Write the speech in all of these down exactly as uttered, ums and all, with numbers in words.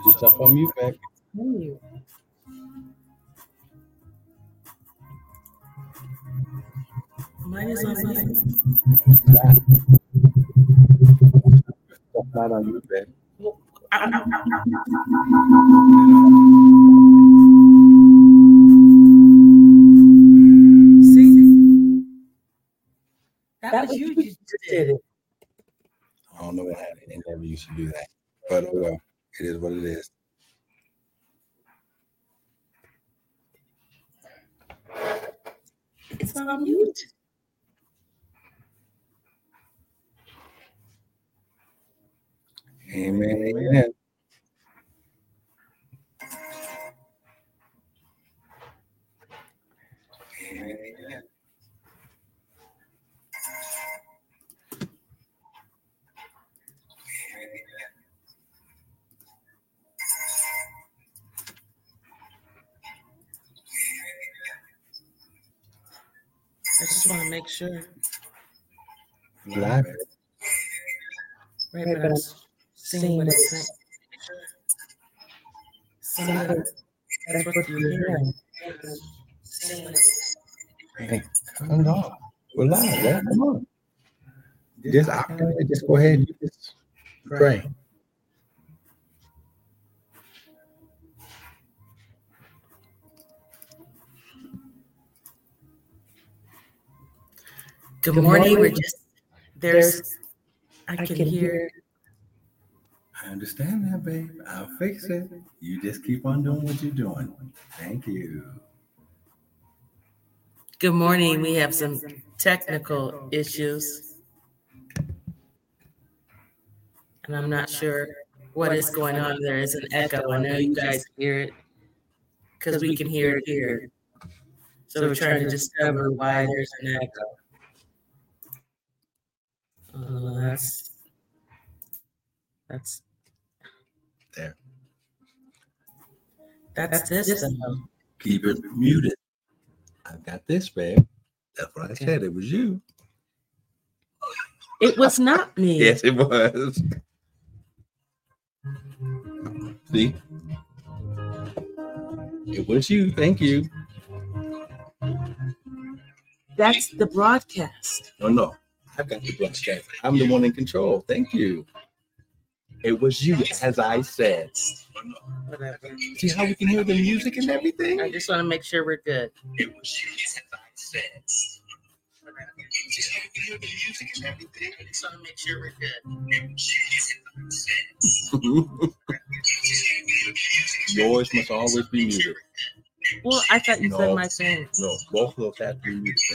yourself on mute, babe. Mute. Mine is on mute. That's not on mute, babe. Well, I, I, see, that, that was you. You just did it. I don't know what happened. They never used to do that. But oh well, it is what it is. It's on mute. Amen. Amen. Amen. I just want to make sure. Live. Right, but I'm seeing what it's saying. Seeing what that's what you're hearing. Seeing what it's Hey, come on. We're live, right? Come on. Just, I, just go ahead and you just pray. Good morning. We're just there's I can hear. I understand that, babe. I'll fix it. You just keep on doing what you're doing. Thank you. Good morning. We have some technical issues, and I'm not sure what is going on. There is an echo. I know you guys hear it because we can hear it here. So we're trying to discover why there's an echo. Uh, that's that's There. that's this. Though. Keep it muted. I've got this, babe. That's what I said. It was you. It was not me. Yes, it was. See? It was you. Thank you. That's the broadcast. No, no. I've got the broadcast. I'm the one in control. Thank you. It was you, as I said. Whatever. See how we can hear the music and everything? I just want to make sure we're good. It was you, as I said. See how we can hear the music and everything? I just want to make sure we're good. It was you, as I said. Yours must always be muted. Well, I thought you No. said my thing. No, both of those have to be muted.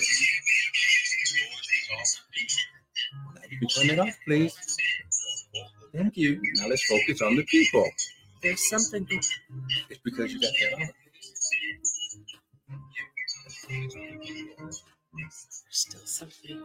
Now you can turn it off, please. Thank you. Now let's focus on the people. There's something. It's because you got that on. There's still something.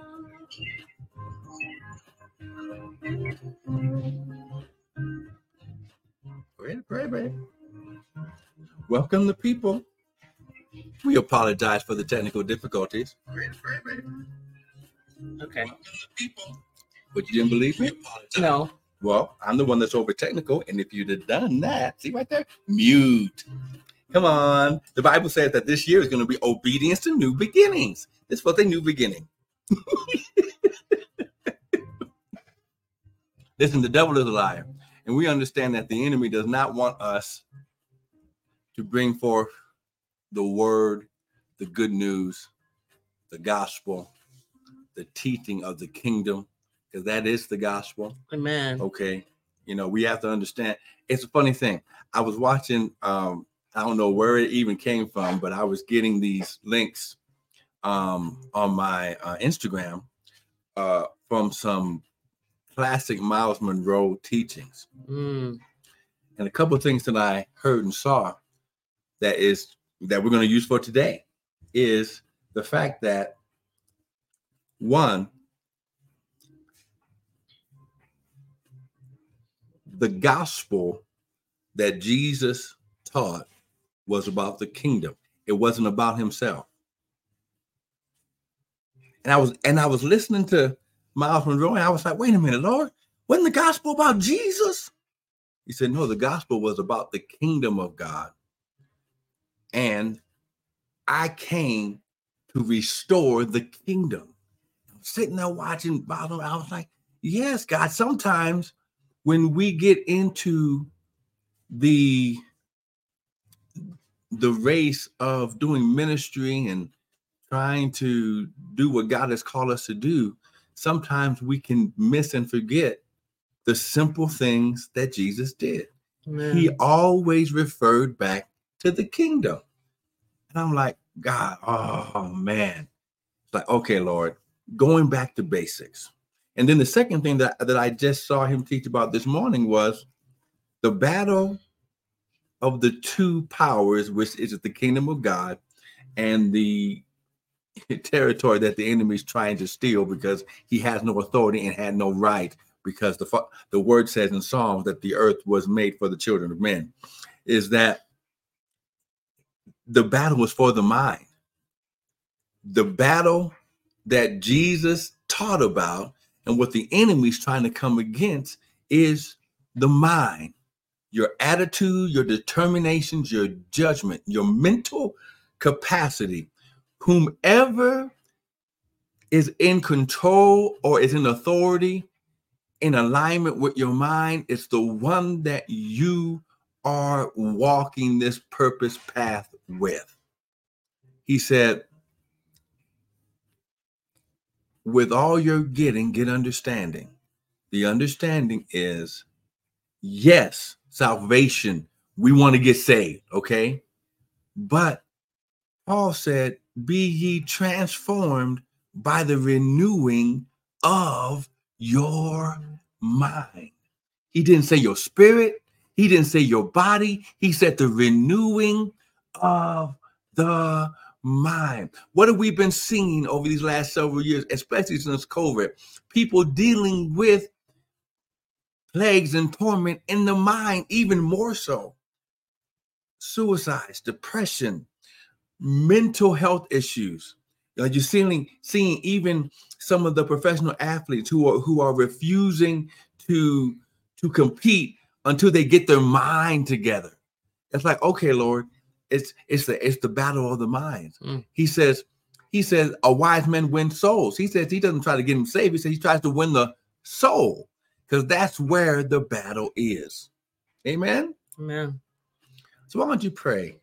Pray, pray, pray. Welcome the people. We apologize for the technical difficulties. Pray, pray, pray. Okay. Welcome the people. But you didn't believe me? No. Well, I'm the one that's over technical, and if you'd have done that, see right there, mute. Come on. The Bible says that this year is going to be obedience to new beginnings. This was a new beginning. Listen, the devil is a liar, and we understand that the enemy does not want us to bring forth the word, the good news, the gospel, the teaching of the kingdom, because that is the gospel. Amen. Okay. You know, we have to understand. It's a funny thing. I was watching, um, I don't know where it even came from, but I was getting these links um, on my uh, Instagram uh, from some classic Miles Monroe teachings. Mm. And a couple of things that I heard and saw that is that we're going to use for today is the fact that, one, the gospel that Jesus taught was about the kingdom. It wasn't about himself. And I was and I was listening to Miles Monroe, and I was like, wait a minute, Lord, wasn't the gospel about Jesus? He said, no, the gospel was about the kingdom of God. And I came to restore the kingdom. I'm sitting there watching Bible. I was like, yes, God, sometimes when we get into the, the race of doing ministry and trying to do what God has called us to do, sometimes we can miss and forget the simple things that Jesus did. Amen. He always referred back to the kingdom. And I'm like, God, oh man. It's like, okay, Lord, going back to basics. And then the second thing that, that I just saw him teach about this morning was the battle of the two powers, which is the kingdom of God and the territory that the enemy is trying to steal because he has no authority and had no right, because the, the word says in Psalms that the earth was made for the children of men, is that the battle was for the mind. The battle that Jesus taught about and what the enemy is trying to come against is the mind, your attitude, your determinations, your judgment, your mental capacity. Whomever is in control or is in authority, in alignment with your mind, it's the one that you are walking this purpose path with. He said, with all you're getting, get understanding. The understanding is, yes, salvation. We want to get saved, okay? But Paul said, be ye transformed by the renewing of your mind. He didn't say your spirit. He didn't say your body. He said the renewing of the mind. What have we been seeing over these last several years, especially since COVID? People dealing with plagues and torment in the mind, even more so. Suicides, depression, mental health issues. Uh, you're seeing, seeing even some of the professional athletes who are who are refusing to, to compete until they get their mind together. It's like, okay, Lord, it's it's the it's the battle of the minds. Mm. He says, he says, a wise man wins souls. He says he doesn't try to get them saved. He says he tries to win the soul, because that's where the battle is. Amen. Amen. So why don't you pray?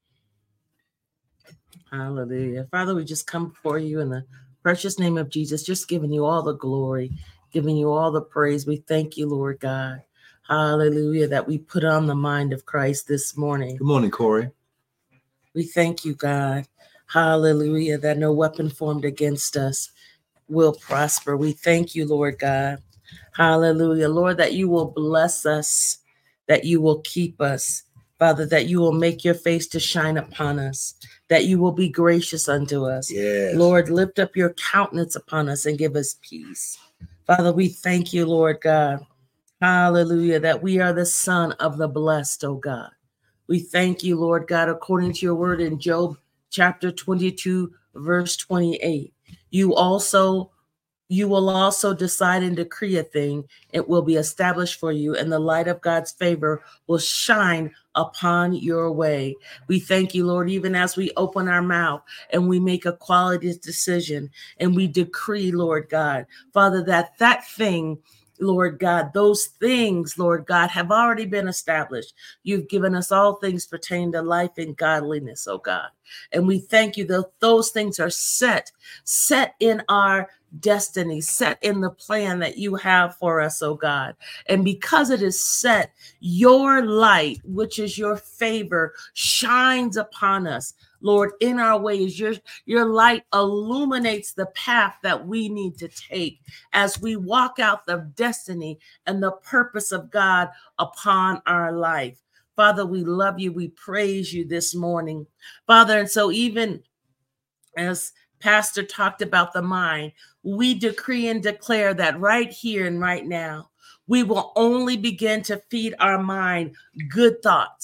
Hallelujah. Father, we just come before you in the precious name of Jesus, just giving you all the glory, giving you all the praise. We thank you, Lord God. Hallelujah, that we put on the mind of Christ this morning. Good morning, Corey. We thank you, God. Hallelujah, that no weapon formed against us will prosper. We thank you, Lord God. Hallelujah. Lord, that you will bless us, that you will keep us. Father, that you will make your face to shine upon us, that you will be gracious unto us. Yes. Lord, lift up your countenance upon us and give us peace. Father, we thank you, Lord God. Hallelujah, that we are the son of the blessed, oh God. We thank you, Lord God, according to your word in Job chapter twenty-two, verse twenty-eight. You also You will also decide and decree a thing. It will be established for you, and the light of God's favor will shine upon your way. We thank you, Lord, even as we open our mouth and we make a quality decision and we decree, Lord God, Father, that that thing, Lord God, those things, Lord God, have already been established. You've given us all things pertaining to life and godliness, oh God. And we thank you that those things are set, set in our destiny, set in the plan that you have for us, oh God. And because it is set, your light, which is your favor, shines upon us, Lord, in our ways. Your, your light illuminates the path that we need to take as we walk out the destiny and the purpose of God upon our life. Father, we love you. We praise you this morning, Father. And so even as Pastor talked about the mind, we decree and declare that right here and right now, we will only begin to feed our mind good thoughts,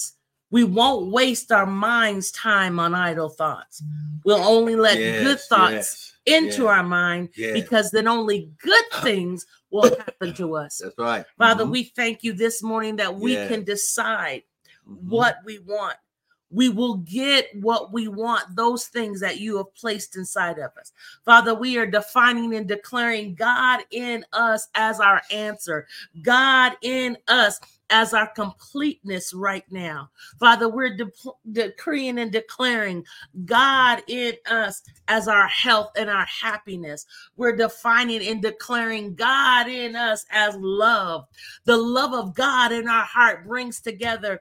We won't waste our mind's time on idle thoughts. We'll only let yes, good thoughts yes, into yes, our mind yes. because then only good things will happen to us. That's right. Father, mm-hmm. we thank you this morning that we yes. can decide mm-hmm. what we want. We will get what we want, those things that you have placed inside of us. Father, we are defining and declaring God in us as our answer, God in us as our completeness right now. Father, we're de- decreeing and declaring God in us as our health and our happiness. We're defining and declaring God in us as love. The love of God in our heart brings together,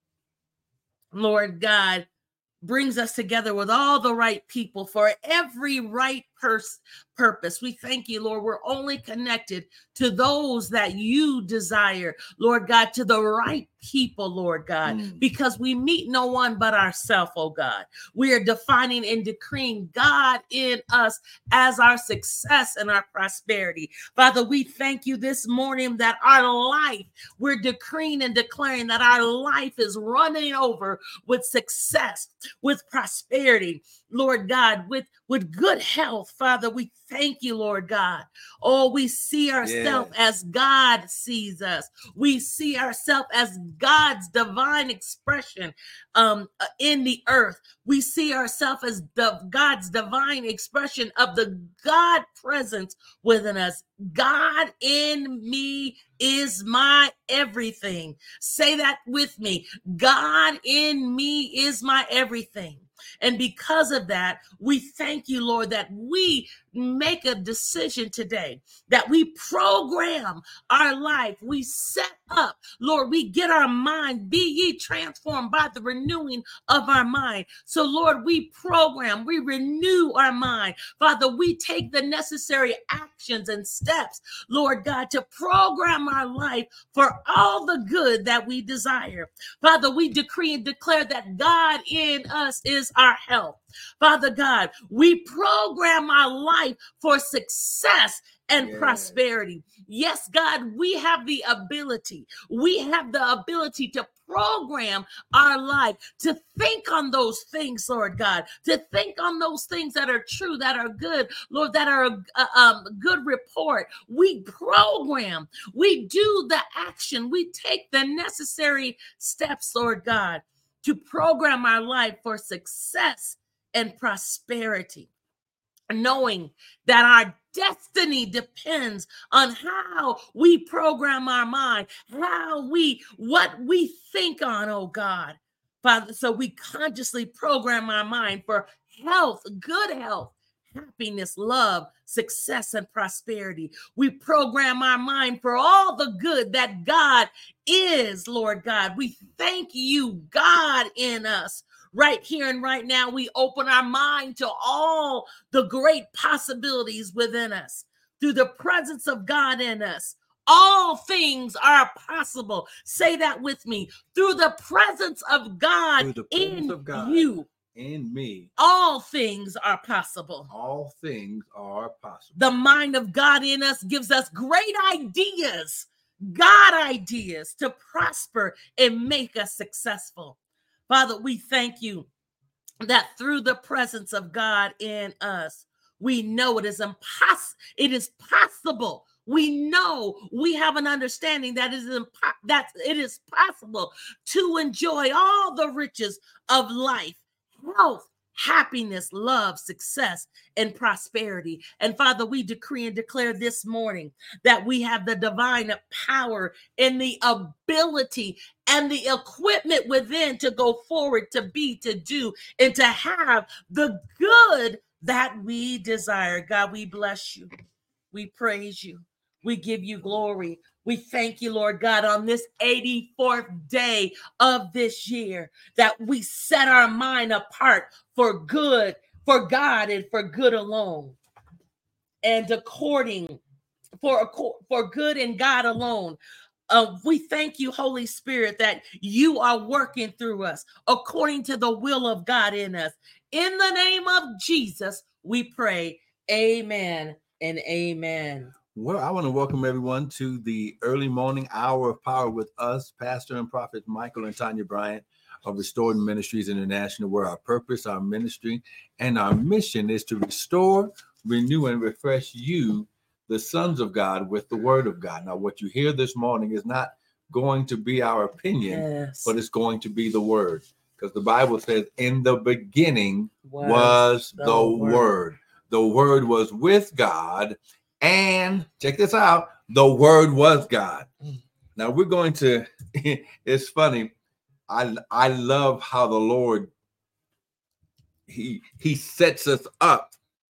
Lord God, brings us together with all the right people for every right pers- purpose. We thank you, Lord. We're only connected to those that you desire, Lord God, to the right people, Lord God, mm. because we meet no one but ourselves, oh God. We are defining and decreeing God in us as our success and our prosperity. Father, we thank you this morning that our life, we're decreeing and declaring that our life is running over with success, with prosperity, Lord God, with, with good health. Father, we thank you, Lord God. Oh, we see ourselves yes. as God sees us. We see ourselves as God's divine expression um, in the earth. We see ourselves as the God's divine expression of the God presence within us. God in me is my everything. Say that with me. God in me is my everything. And because of that, we thank you, Lord, that we make a decision today, that we program our life. We set up, Lord, we get our mind, be ye transformed by the renewing of our mind. So, Lord, we program, we renew our mind. Father, we take the necessary actions and steps, Lord God, to program our life for all the good that we desire. Father, we decree and declare that God in us is our help. Father God, we program our life for success and yes. prosperity. Yes, God, we have the ability. We have the ability to program our life to think on those things, Lord God, to think on those things that are true, that are good, Lord, that are a, a um, good report. We program, we do the action, we take the necessary steps, Lord God, to program our life for success and prosperity, knowing that our destiny depends on how we program our mind, how we, what we think on, oh God. Father, so we consciously program our mind for health, good health, happiness, love, success, and prosperity. We program our mind for all the good that God is, Lord God. We thank you, God, in us. Right here and right now, we open our mind to all the great possibilities within us. Through the presence of God in us, all things are possible. Say that with me. Through the presence of God Through the presence in of God you, in me, all things are possible. All things are possible. The mind of God in us gives us great ideas, God ideas to prosper and make us successful. Father, we thank you that through the presence of God in us, we know it is impossible. It is possible. We know, we have an understanding that it is impo- that it is possible to enjoy all the riches of life, health, happiness, love, success, and prosperity. And Father, we decree and declare this morning that we have the divine power and the ability and the equipment within to go forward, to be, to do, and to have the good that we desire. God, we bless you. We praise you. We give you glory. We thank you, Lord God, on this eighty-fourth day of this year that we set our mind apart for good, for God, and for good alone. And according, for, for good and God alone. Uh, we thank you, Holy Spirit, that you are working through us according to the will of God in us. In the name of Jesus, we pray. Amen and amen. Well, I want to welcome everyone to the early morning hour of power with us, Pastor and Prophet Michael and Tanya Bryant. of Restored Ministries International, where our purpose, our ministry, and our mission is to restore, renew, and refresh you, the sons of God, with the word of God. Now, what you hear this morning is not going to be our opinion, Yes. but it's going to be the word. Because the Bible says, in the beginning was, was the, the word. word. The word was with God, and check this out, the word was God. Now we're going to, it's funny. I I love how the Lord, he he sets us up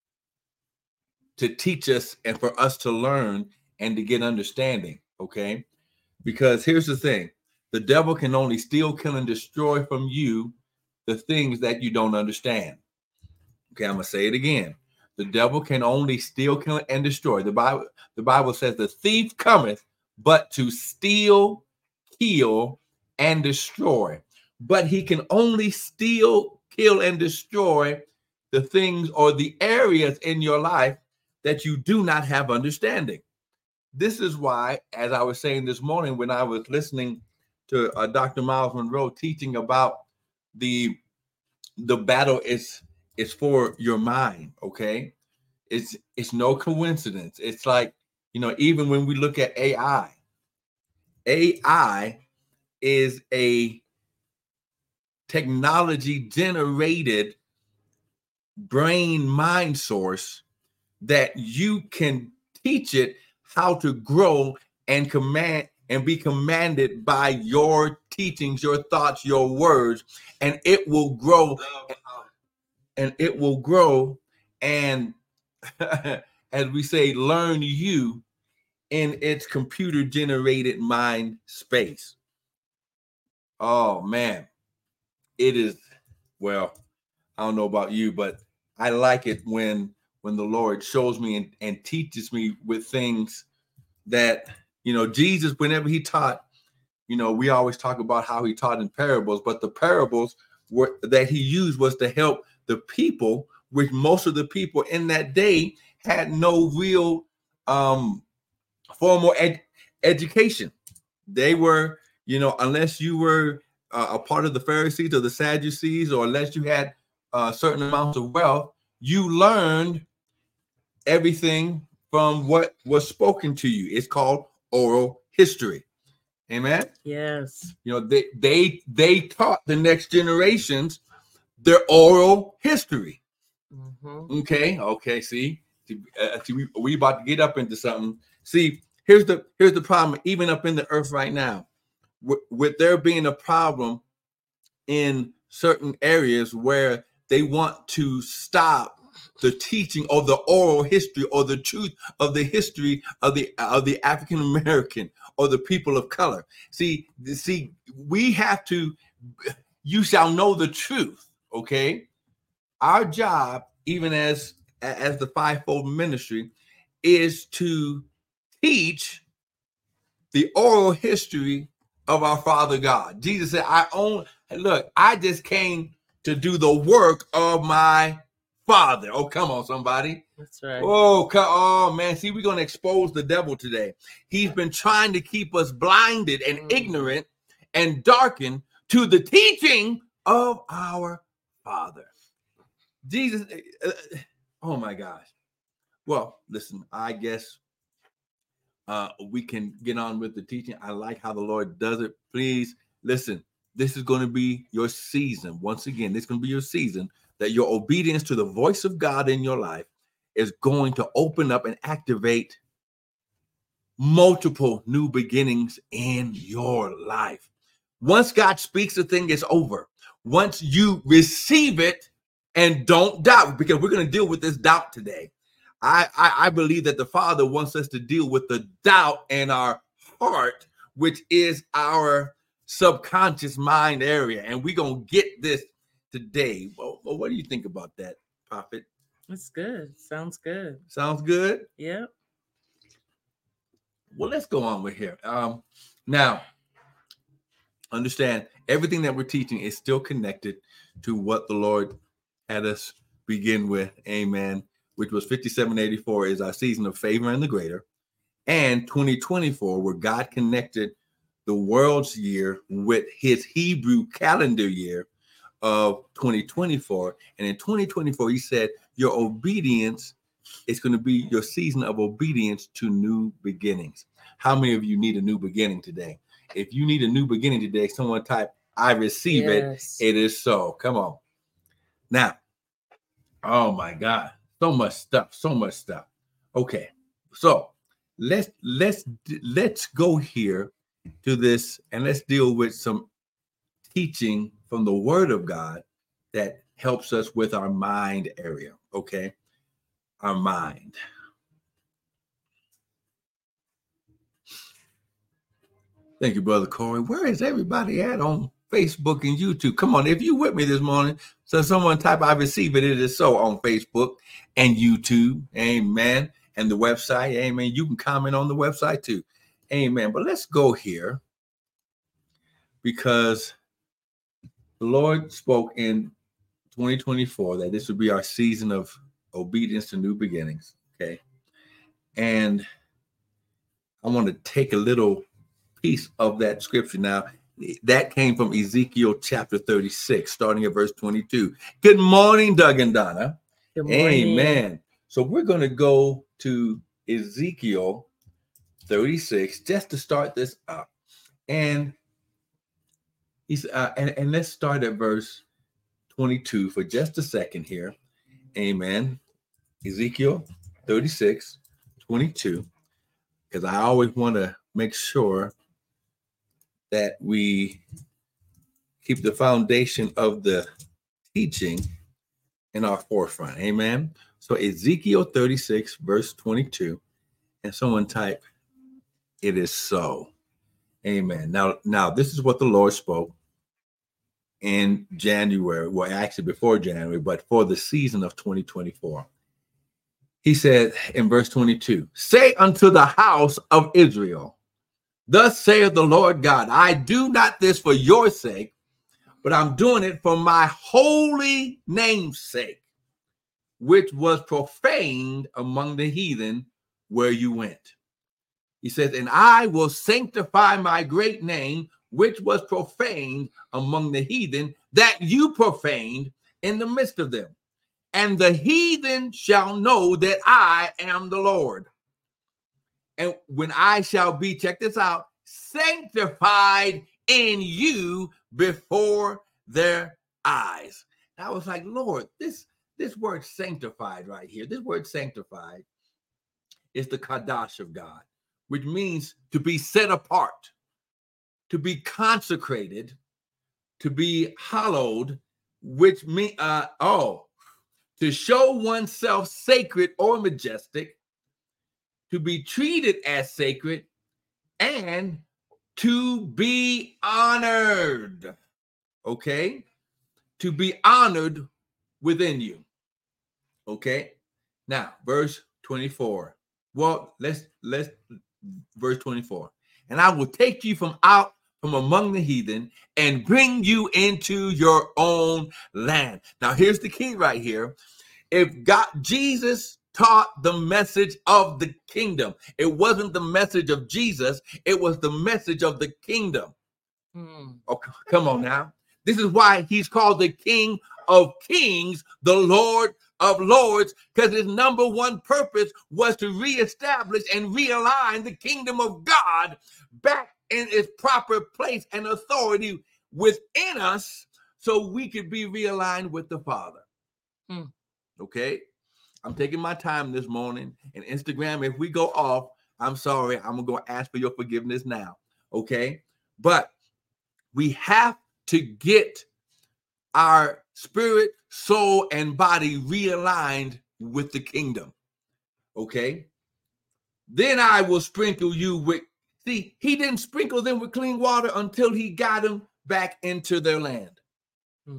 to teach us and for us to learn and to get understanding, okay? Because here's the thing. The devil can only steal, kill, and destroy from you the things that you don't understand. Okay, I'm going to say it again. The devil can only steal, kill, and destroy. The Bible, the Bible says the thief cometh but to steal, kill, and destroy. But he can only steal, kill, and destroy the things or the areas in your life that you do not have understanding. This is why, as I was saying this morning when I was listening to uh, Doctor Miles Monroe teaching about the the battle is is for your mind, okay? It's it's no coincidence. It's like, you know, even when we look at A I, A I is a technology generated brain mind source that you can teach it how to grow and command and be commanded by your teachings, your thoughts, your words, and it will grow and it will grow and as we say, learn you in its computer generated mind space. Oh man, it is, well, I don't know about you, but I like it when when the Lord shows me and, and teaches me with things that, you know, Jesus, whenever he taught, you know, we always talk about how he taught in parables, but the parables were that he used was to help the people, which most of the people in that day had no real um, formal ed- education. They were, you know, unless you were uh, a part of the Pharisees or the Sadducees, or unless you had uh, certain amounts of wealth, you learned everything from what was spoken to you. It's called oral history. Amen. Yes. You know, they they they taught the next generations their oral history. Mm-hmm. Okay. Okay. See, uh, see, we we about to get up into something. See, here's the here's the problem. Even up in the earth right now, with, with there being a problem in certain areas where they want to stop the teaching of the oral history or the truth of the history of the of the African American or the people of color. See, see, we have to. You shall know the truth. Okay, our job, even as as the fivefold ministry, is to teach the oral history of our Father God. Jesus said, "I own. Look, I just came to do the work of my Father." Oh, come on, somebody. That's right. Oh, oh man. See, we're going to expose the devil today. He's been trying to keep us blinded and mm. ignorant and darkened to the teaching of our Father. Jesus. Uh, oh, my gosh. Well, listen, I guess uh, we can get on with the teaching. I like how the Lord does it. Please listen. This is going to be your season. Once again, this is going to be your season that your obedience to the voice of God in your life is going to open up and activate multiple new beginnings in your life. Once God speaks, the thing is over. Once you receive it and don't doubt, because we're going to deal with this doubt today. I, I, I believe that the Father wants us to deal with the doubt in our heart, which is our subconscious mind area. And we're going to get this today. Well, well, what do you think about that, Prophet? It's good. Sounds good. Sounds good? Yep. Well, let's go on with here. Um, now, understand everything that we're teaching is still connected to what the Lord had us begin with. Amen. Which was fifty-seven eighty-four is our season of favor and the greater. And twenty twenty-four, where God connected the world's year with his Hebrew calendar year of twenty twenty-four. And in twenty twenty-four, he said, your obedience is going to be your season of obedience to new beginnings. How many of you need a new beginning today? If you need a new beginning today, someone type, I receive yes. it. It is so. Come on. Now, oh my God, so much stuff, so much stuff. Okay, so let's let's let's go here to this and let's deal with some teaching from the Word of God that helps us with our mind area. Okay, our mind. Thank you, Brother Corey. Where is everybody at on Facebook and YouTube? Come on, if you with me this morning, so someone type I receive it, it is so on Facebook and YouTube. Amen. And the website. Amen. You can comment on the website too. Amen. But let's go here because the Lord spoke in twenty twenty-four that this would be our season of obedience to new beginnings. Okay. And I want to take a little piece of that scripture. Now, that came from Ezekiel chapter thirty-six, starting at verse twenty-two. Good morning, Doug and Donna. Good morning. Amen. So we're going to go to Ezekiel thirty-six just to start this up. And he's uh, and, and let's start at verse twenty-two for just a second here. Amen. Ezekiel thirty-six, twenty-two, because I always want to make sure that we keep the foundation of the teaching in our forefront. Amen. So Ezekiel thirty-six, verse twenty-two, and someone type, it is so. Amen. Now, now this is what the Lord spoke in January, well, actually before January, but for the season of twenty twenty-four. He said in verse twenty-two, say unto the house of Israel, thus saith the Lord God, I do not this for your sake, but I'm doing it for my holy name's sake, which was profaned among the heathen where you went. He says, and I will sanctify my great name, which was profaned among the heathen, that you profaned in the midst of them. And the heathen shall know that I am the Lord. And when I shall be, check this out, sanctified in you before their eyes. And I was like, Lord, this, this word sanctified right here, this word sanctified is the Kadash of God, which means to be set apart, to be consecrated, to be hallowed, which means, uh, oh, to show oneself sacred or majestic, to be treated as sacred, and to be honored. Okay? To be honored within you. Okay? Now, verse twenty-four. Well, let's let's verse twenty-four. And I will take you from out from among the heathen and bring you into your own land. Now, here's the key right here. If God, Jesus taught the message of the kingdom. It wasn't the message of Jesus. It was the message of the kingdom. Mm. Oh, come on now. This is why he's called the King of Kings, the Lord of Lords, because his number one purpose was to reestablish and realign the kingdom of God back in its proper place and authority within us so we could be realigned with the Father. Mm. Okay? I'm taking my time this morning, and Instagram, if we go off, I'm sorry, I'm going to ask for your forgiveness now, okay? But we have to get our spirit, soul, and body realigned with the kingdom, okay? Then I will sprinkle you with, see, he didn't sprinkle them with clean water until he got them back into their land. Hmm.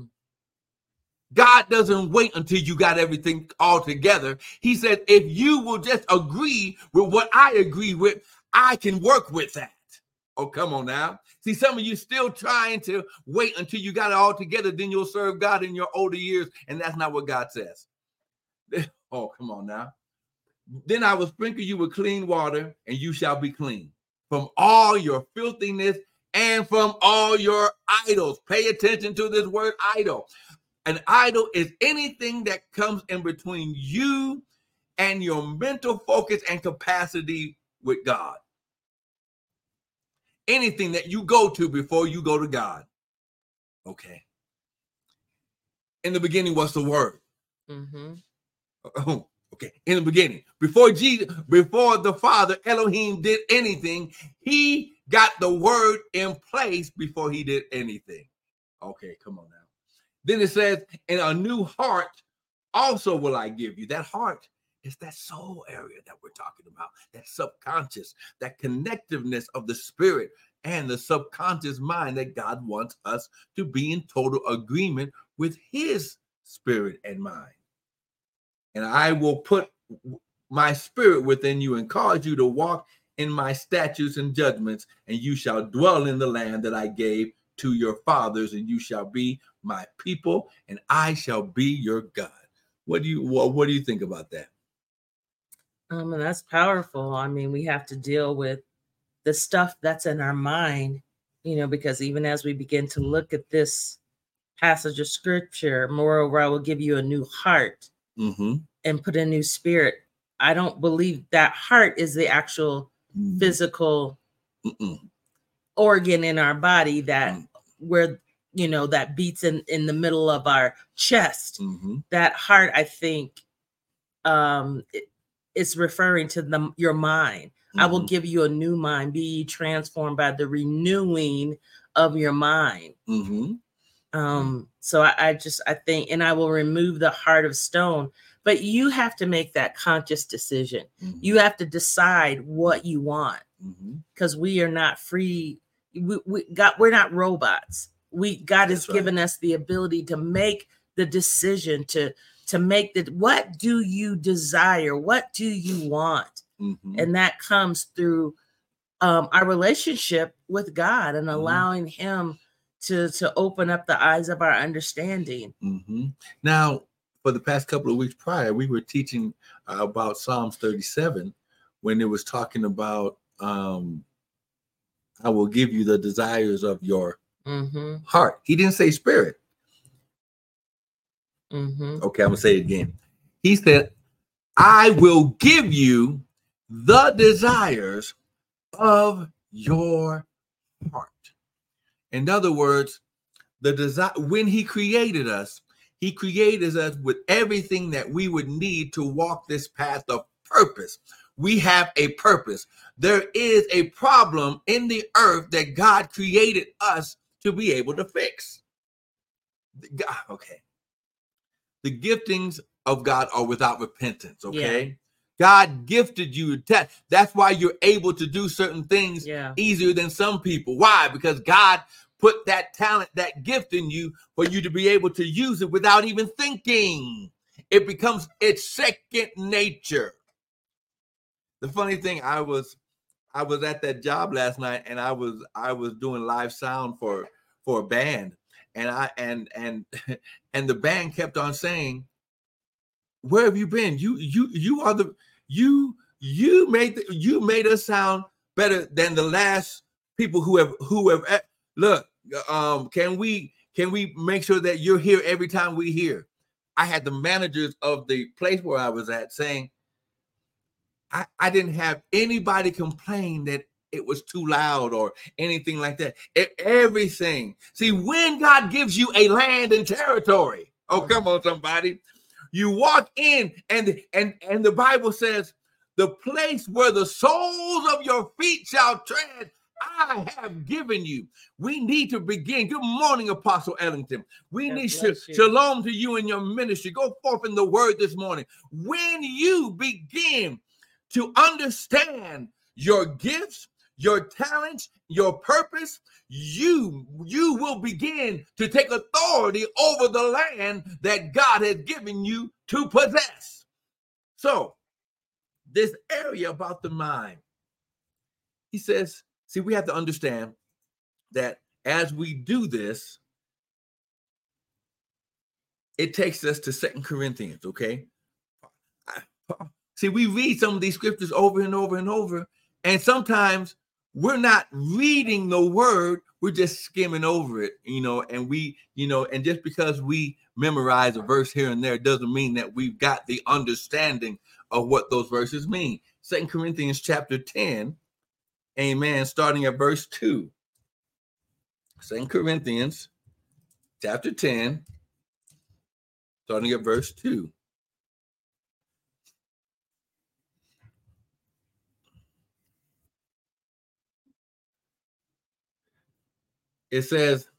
God doesn't wait until you got everything all together. He said, if you will just agree with what I agree with, I can work with that. Oh, come on now. See, some of you still trying to wait until you got it all together, then you'll serve God in your older years. And that's not what God says. Oh, come on now. Then I will sprinkle you with clean water, and you shall be clean from all your filthiness and from all your idols. Pay attention to this word idol. An idol is anything that comes in between you and your mental focus and capacity with God. Anything that you go to before you go to God. Okay. In the beginning was the word. Mm-hmm. Oh, okay. In the beginning, before Jesus, before the Father, Elohim did anything, he got the word in place before he did anything. Okay, come on now. Then it says, in a new heart also will I give you. That heart is that soul area that we're talking about, that subconscious, that connectiveness of the spirit and the subconscious mind that God wants us to be in total agreement with his spirit and mind. And I will put my spirit within you and cause you to walk in my statutes and judgments, and you shall dwell in the land that I gave to your fathers, and you shall be my people, and I shall be your God. What do you what, what do you think about that? Um, and that's powerful. I mean, we have to deal with the stuff that's in our mind, you know, because even as we begin to look at this passage of scripture, moreover, I will give you a new heart mm-hmm. and put a new spirit. I don't believe that heart is the actual mm. physical Mm-mm. organ in our body that mm. where, you know, that beats in, in the middle of our chest. Mm-hmm. That heart, I think, um, it, it's referring to the, your mind. Mm-hmm. I will give you a new mind. Be ye transformed by the renewing of your mind. Mm-hmm. Um, so I, I just, I think, and I will remove the heart of stone, but you have to make that conscious decision. Mm-hmm. You have to decide what you want, because mm-hmm. we are not free. We, we got, we're not robots. We, God That's has right. given us the ability to make the decision to, to make the, what do you desire? What do you want? Mm-hmm. And that comes through um, our relationship with God and allowing mm-hmm. him to, to open up the eyes of our understanding. Mm-hmm. Now, for the past couple of weeks prior, we were teaching uh, about Psalms thirty-seven when it was talking about, um, I will give you the desires of your mm-hmm. heart. He didn't say spirit. Mm-hmm. Okay, I'm going to say it again. He said, I will give you the desires of your heart. In other words, the desire, when he created us, he created us with everything that we would need to walk this path of purpose. We have a purpose. There is a problem in the earth that God created us to be able to fix. Okay. The giftings of God are without repentance, okay? Yeah. God gifted you. That's why you're able to do certain things yeah. easier than some people. Why? Because God put that talent, that gift in you for you to be able to use it without even thinking. It becomes its second nature. The funny thing, I was I was at that job last night, and I was I was doing live sound for for a band. And I and and and the band kept on saying, "Where have you been? You you you are the you you made the, you made us sound better than the last people who have who have look. Um, can we can we make sure that you're here every time we hear?" I had the managers of the place where I was at saying, I, I didn't have anybody complain that it was too loud or anything like that. It, everything. See, when God gives you a land and territory, oh, come on, somebody. You walk in and, and, and the Bible says, the place where the soles of your feet shall tread, I have given you. We need to begin. Good morning, Apostle Ellington. We God need sh- shalom to you in your ministry. Go forth in the word this morning. When you begin to understand your gifts, your talents, your purpose, you, you will begin to take authority over the land that God has given you to possess. So, this area about the mind, he says, see, we have to understand that as we do this, it takes us to Second Corinthians, okay? See, we read some of these scriptures over and over and over, and sometimes we're not reading the word, we're just skimming over it, you know, and we, you know, and just because we memorize a verse here and there doesn't mean that we've got the understanding of what those verses mean. Second Corinthians chapter ten, amen, starting at verse two. Second Corinthians chapter ten, starting at verse two. It says,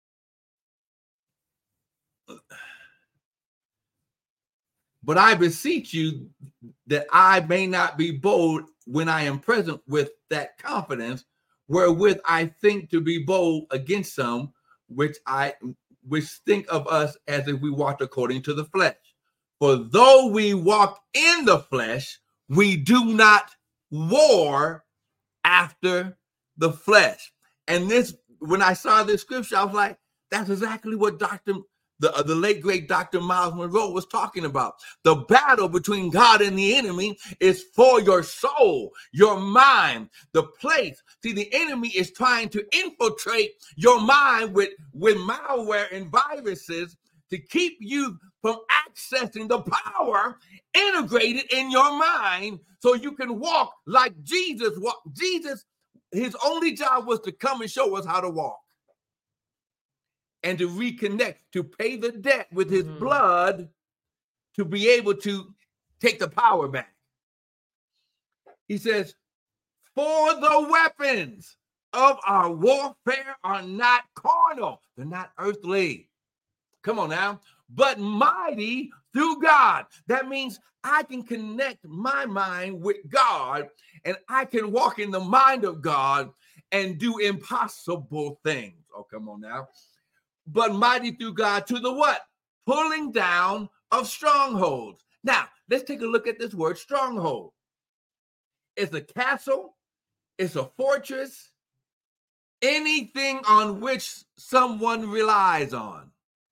but I beseech you that I may not be bold when I am present with that confidence wherewith I think to be bold against some which I which think of us as if we walked according to the flesh. For though we walk in the flesh, we do not war after the flesh. And this, when I saw this scripture, I was like, that's exactly what Doctor the, uh, the late great Doctor Miles Monroe was talking about. The battle between God and the enemy is for your soul, your mind, the place. See, the enemy is trying to infiltrate your mind with, with malware and viruses to keep you from accessing the power integrated in your mind so you can walk like Jesus walked. Jesus, his only job was to come and show us how to walk and to reconnect, to pay the debt with his mm-hmm. blood, to be able to take the power back. He says, for the weapons of our warfare are not carnal. They're not earthly. Come on now. But mighty through God. That means I can connect my mind with God and I can walk in the mind of God and do impossible things. Oh, come on now. But mighty through God to the what? Pulling down of strongholds. Now, let's take a look at this word stronghold. It's a castle. It's a fortress. Anything on which someone relies on.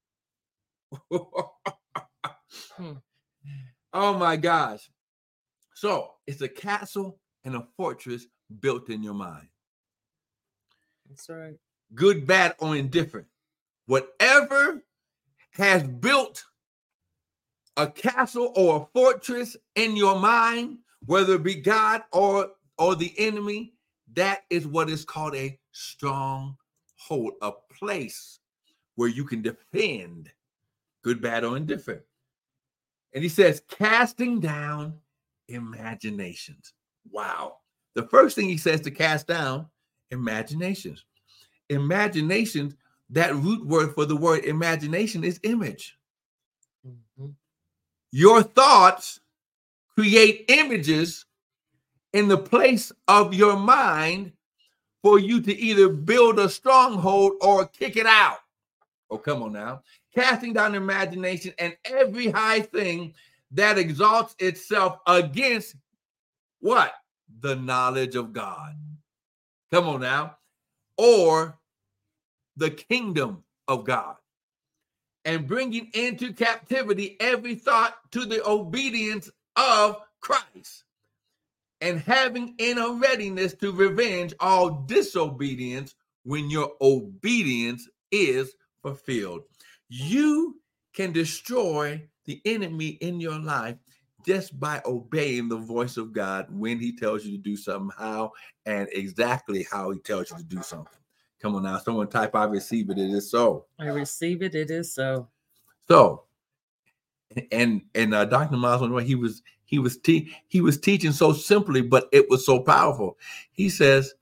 hmm. Oh my gosh. So it's a castle and a fortress built in your mind. That's right. Good, bad, or indifferent. Whatever has built a castle or a fortress in your mind, whether it be God or, or the enemy, that is what is called a stronghold, a place where you can defend. Good, bad, or indifferent. And he says, casting down imaginations. Wow. The first thing he says to cast down, imaginations. Imaginations, that root word for the word imagination is image. Mm-hmm. Your thoughts create images in the place of your mind for you to either build a stronghold or kick it out. Oh, come on now. Casting down imagination and every high thing that exalts itself against what? The knowledge of God. Come on now. Or the kingdom of God. And bringing into captivity every thought to the obedience of Christ. And having in a readiness to revenge all disobedience when your obedience is fulfilled. You can destroy the enemy in your life just by obeying the voice of God when he tells you to do something, how and exactly how he tells you to do something. Come on now, someone type, I receive it, it is so. I receive it, it is so. So, and and uh, Doctor Miles Monroe, he was he was te- he was teaching so simply, but it was so powerful. He says,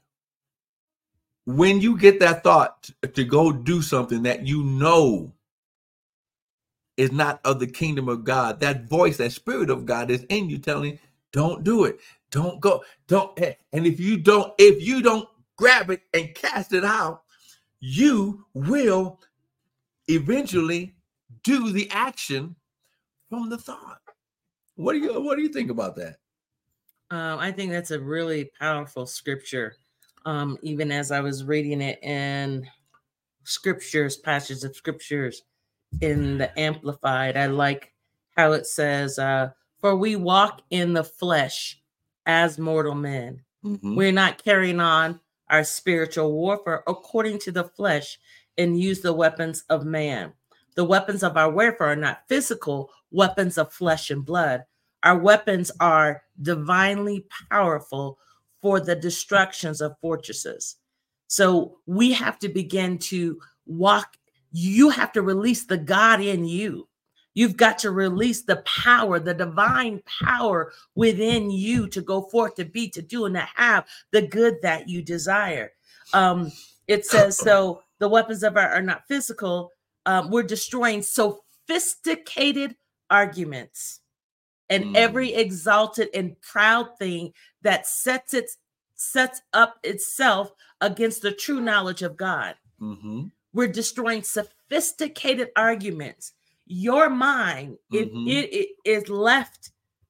when you get that thought to, to go do something that you know is not of the kingdom of God, that voice, that spirit of God is in you telling you, don't do it, don't go, don't. And if you don't, if you don't grab it and cast it out, you will eventually do the action from the thought. What do you what do you think about that? Um, I think that's a really powerful scripture. Um, even as I was reading it in scriptures, passages of scriptures in the Amplified, I like how it says, uh, for we walk in the flesh as mortal men. Mm-hmm. We're not carrying on our spiritual warfare according to the flesh and use the weapons of man. The weapons of our warfare are not physical weapons of flesh and blood. Our weapons are divinely powerful for the destructions of fortresses. So we have to begin to walk. You have to release the God in you. You've got to release the power, the divine power within you to go forth, to be, to do, and to have the good that you desire. Um, it says, so the weapons of our are not physical. Um, we're destroying sophisticated arguments and mm. every exalted and proud thing that sets it sets up itself against the true knowledge of God. Mm-hmm. We're destroying sophisticated arguments. Your mind, mm-hmm. if it, it is left,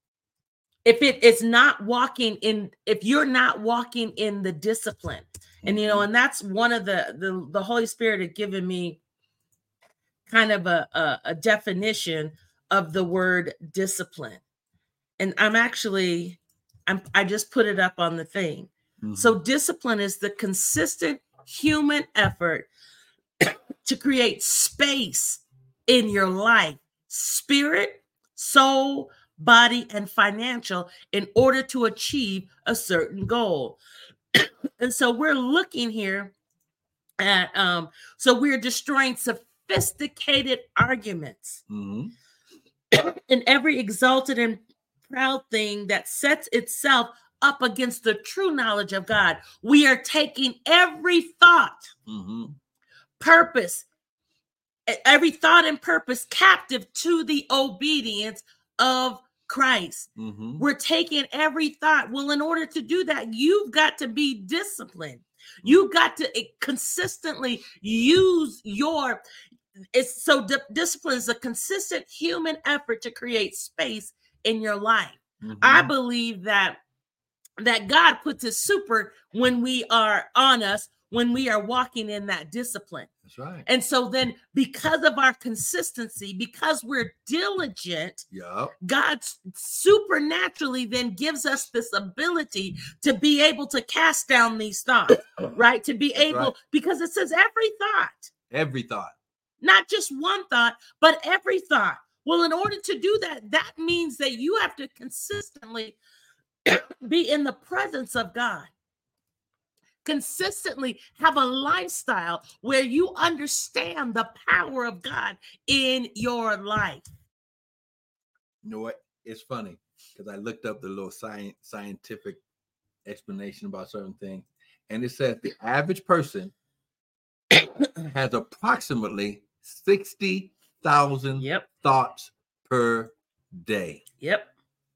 if it is not walking in, if you're not walking in the discipline, mm-hmm. and you know, and that's one of the the, the Holy Spirit had given me kind of a, a, a definition of the word discipline. And I'm actually, I'm I just put it up on the thing. Mm-hmm. So discipline is the consistent human effort to create space in your life, spirit, soul, body, and financial in order to achieve a certain goal. And so we're looking here at, um, so we're destroying sophisticated arguments mm-hmm. and every exalted and proud thing that sets itself up against the true knowledge of God. We are taking every thought, mm-hmm. purpose, every thought and purpose captive to the obedience of Christ. Mm-hmm. We're taking every thought. Well, in order to do that, you've got to be disciplined. You've got to consistently use your, it's so di- discipline is a consistent human effort to create space in your life. Mm-hmm. I believe that that God puts his super when we are on us, when we are walking in that discipline. That's right. And so then because of our consistency, because we're diligent, yep. God supernaturally then gives us this ability to be able to cast down these thoughts, right? To be That's able, right. because it says every thought. Every thought. Not just one thought, but every thought. Well, in order to do that, that means that you have to consistently be in the presence of God. Consistently have a lifestyle where you understand the power of God in your life. You know what? It's funny because I looked up the little science, scientific explanation about certain things, and it says the average person has approximately sixty thousand yep. thoughts per day. Yep.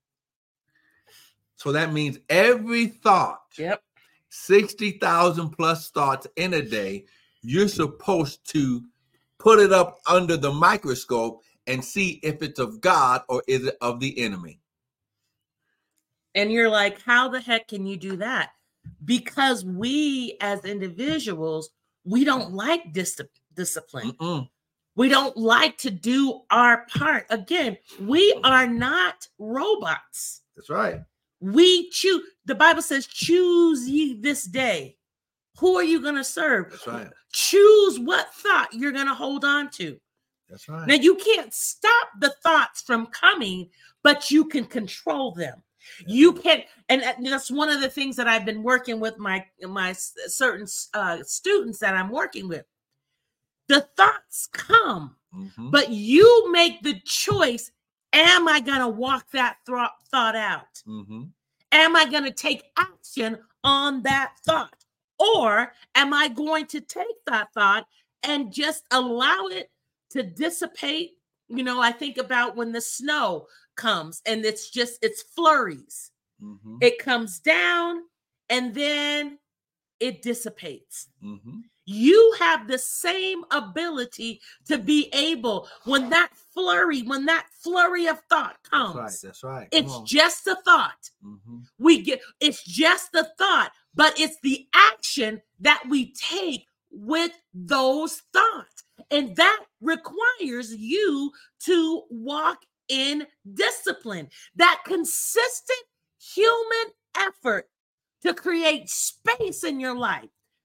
So that means every thought, yep, sixty thousand plus thoughts in a day, you're supposed to put it up under the microscope and see if it's of God or is it of the enemy. And you're like, how the heck can you do that? Because we as individuals, we don't like dis- discipline. Mm-mm. We don't like to do our part. Again, we are not robots. That's right. We choose. The Bible says, choose ye this day. Who are you going to serve? That's right. Choose what thought you're going to hold on to. That's right. Now, you can't stop the thoughts from coming, but you can control them. Yeah. You can, and that's one of the things that I've been working with my, my certain uh, students that I'm working with. The thoughts come, mm-hmm. but you make the choice. Am I going to walk that th- thought out? Mm-hmm. Am I going to take action on that thought? Or am I going to take that thought and just allow it to dissipate? You know, I think about when the snow comes and it's just, it's flurries. Mm-hmm. It comes down and then it dissipates. Mm-hmm. You have the same ability to be able, when that flurry, when that flurry of thought comes. That's right. That's right. It's just a thought. Mm-hmm. We get, it's just the thought, but it's the action that we take with those thoughts. And that requires you to walk in discipline, that consistent human effort to create space in your life.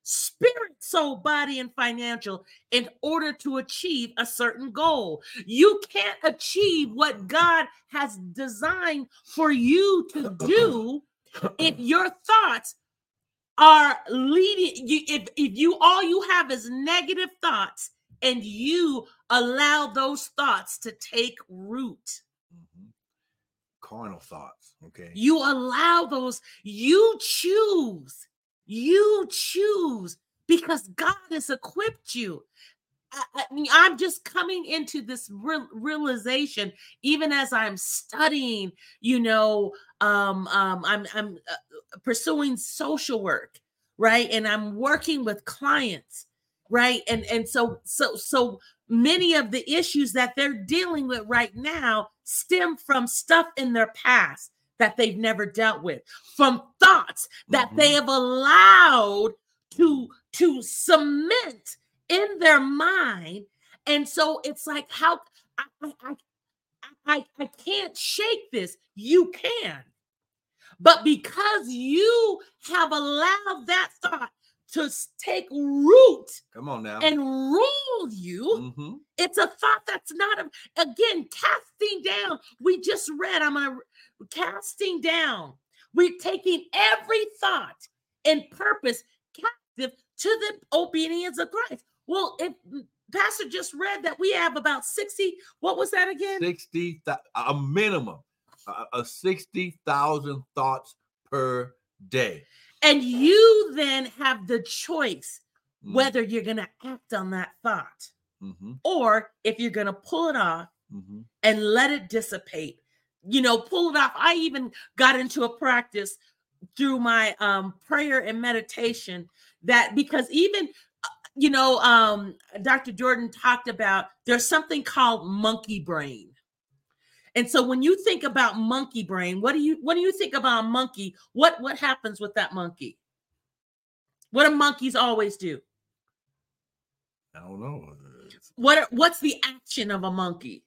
spirit, soul, body, and financial in order to achieve a certain goal. You can't achieve what God has designed for you to do if your thoughts are leading you. If, if you all you have is negative thoughts and you allow those thoughts to take root. Mm-hmm. Carnal thoughts. Okay. You allow those, you choose. You choose because God has equipped you. I, I, I'm just coming into this real, realization, even as I'm studying, you know, um, um, I'm, I'm uh, pursuing social work, right? And I'm working with clients, right? And, and so, so, so many of the issues that they're dealing with right now stem from stuff in their past that they've never dealt with, from thoughts that mm-hmm. they have allowed to, to cement in their mind. And so it's like, how I, I, I, I can't shake this. You can. But because you have allowed that thought to take root, come on now, and rule you, mm-hmm. it's a thought that's not, a, again, casting down. We just read, I'm going to, casting down. We're taking every thought and purpose captive to the obedience of Christ. Well, if Pastor just read that we have about sixty, what was that again? sixty, a minimum of sixty thousand thoughts per day. And you then have the choice mm. whether you're going to act on that thought mm-hmm. or if you're going to pull it off mm-hmm. and let it dissipate. You know, pull it off. I even got into a practice through my um, prayer and meditation that because even, you know, um, Doctor Jordan talked about there's something called monkey brain. And so when you think about monkey brain, what do you what do you think about a monkey? What what happens with that monkey? What do monkeys always do? I don't know. What what's the action of a monkey?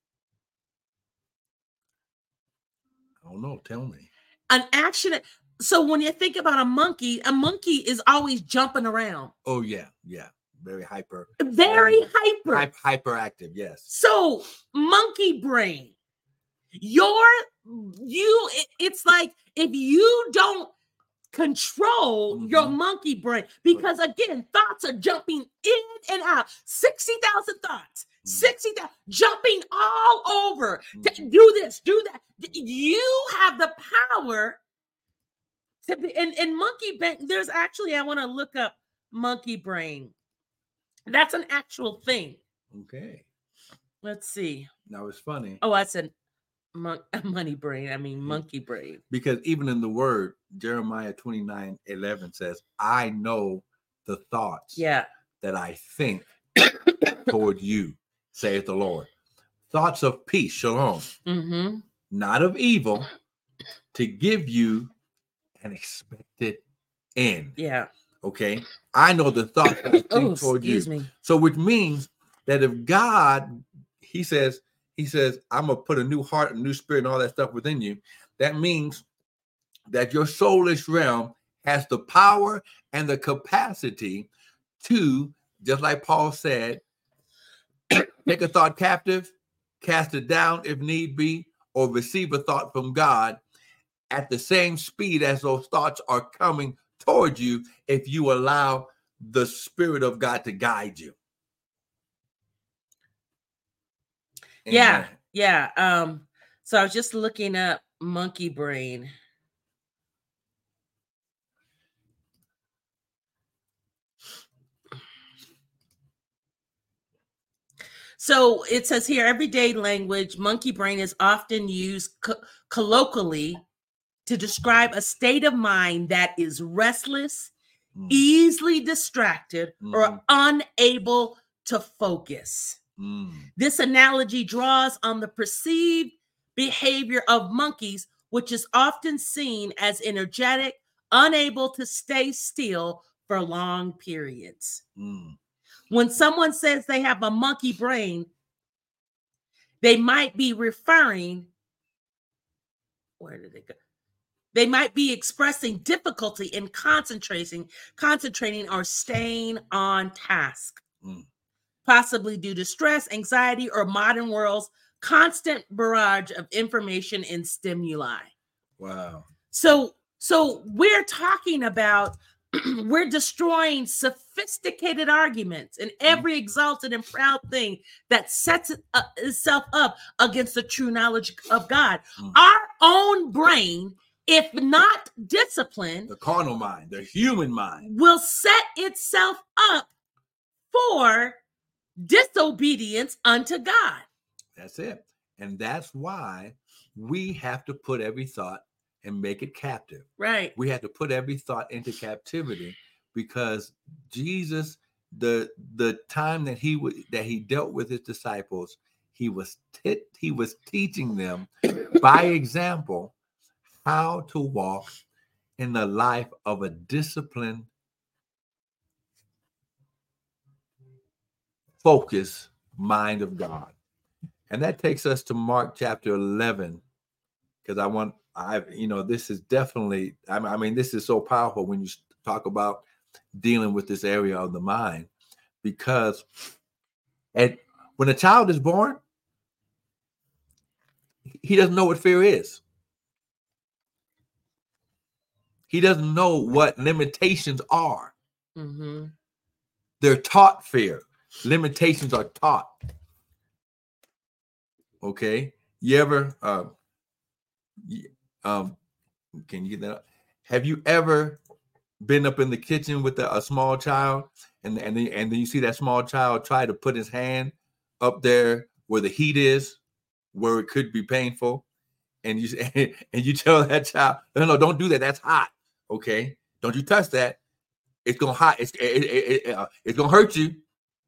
I don't know. Tell me. An action. So when you think about a monkey, a monkey is always jumping around. Oh yeah, yeah. Very hyper. Very um, hyper. Hy- hyperactive, yes. So monkey brain. Your you it, it's like if you don't control mm-hmm. your monkey brain, because again, thoughts are jumping in and out. sixty thousand thoughts, mm-hmm. sixty thousand jumping all over. Mm-hmm. Do this, do that. You have the power to be in, in monkey brain. There's actually, I want to look up monkey brain. That's an actual thing. Okay. Let's see. Now it's funny. Oh, that's an Mon- money brain. I mean, monkey brain. Because even in the word, Jeremiah twenty-nine eleven says, I know the thoughts yeah. that I think toward you, saith the Lord. Thoughts of peace, shalom, mm-hmm. not of evil, to give you an expected end. Yeah. Okay. I know the thoughts that I think oh, toward you. Me. So which means that if God, he says, He says, I'm going to put a new heart, a new spirit, and all that stuff within you. That means that your soulish realm has the power and the capacity to, just like Paul said, take a thought captive, cast it down if need be, or receive a thought from God at the same speed as those thoughts are coming towards you if you allow the Spirit of God to guide you. Yeah, uh, yeah. Um, so I was just looking up monkey brain. So it says here, everyday language, monkey brain is often used co- colloquially to describe a state of mind that is restless, mm. easily distracted, mm-hmm. or unable to focus. Mm. This analogy draws on the perceived behavior of monkeys, which is often seen as energetic, unable to stay still for long periods. Mm. When someone says they have a monkey brain, they might be referring, where did it go? They might be expressing difficulty in concentrating, concentrating or staying on task, mm. possibly due to stress, anxiety, or modern world's constant barrage of information and stimuli. Wow. So, so we're talking about we're destroying sophisticated arguments and every exalted and proud thing that sets it up, itself up against the true knowledge of God. Mm. Our own brain, if not disciplined, the carnal mind, the human mind, will set itself up for disobedience unto God. That's it. And that's why we have to put every thought and make it captive. Right. We have to put every thought into captivity, because Jesus, the the time that he w- that he dealt with his disciples, he was t- he was teaching them by example how to walk in the life of a disciplined, focused mind of God. And that takes us to Mark chapter eleven, because I want I, you know, this is definitely, I mean, this is so powerful when you talk about dealing with this area of the mind, because at, when a child is born, he doesn't know what fear is. He doesn't know what limitations are. Mm-hmm. They're taught fear. Limitations are taught. Okay. You ever, uh, um, can you get that up? Have you ever been up in the kitchen with a, a small child, and and then, and then you see that small child try to put his hand up there where the heat is, where it could be painful, and you and you tell that child, no, no, don't do that. That's hot. Okay, don't you touch that. It's gonna hot. It's it, it, it, uh, it's gonna hurt you.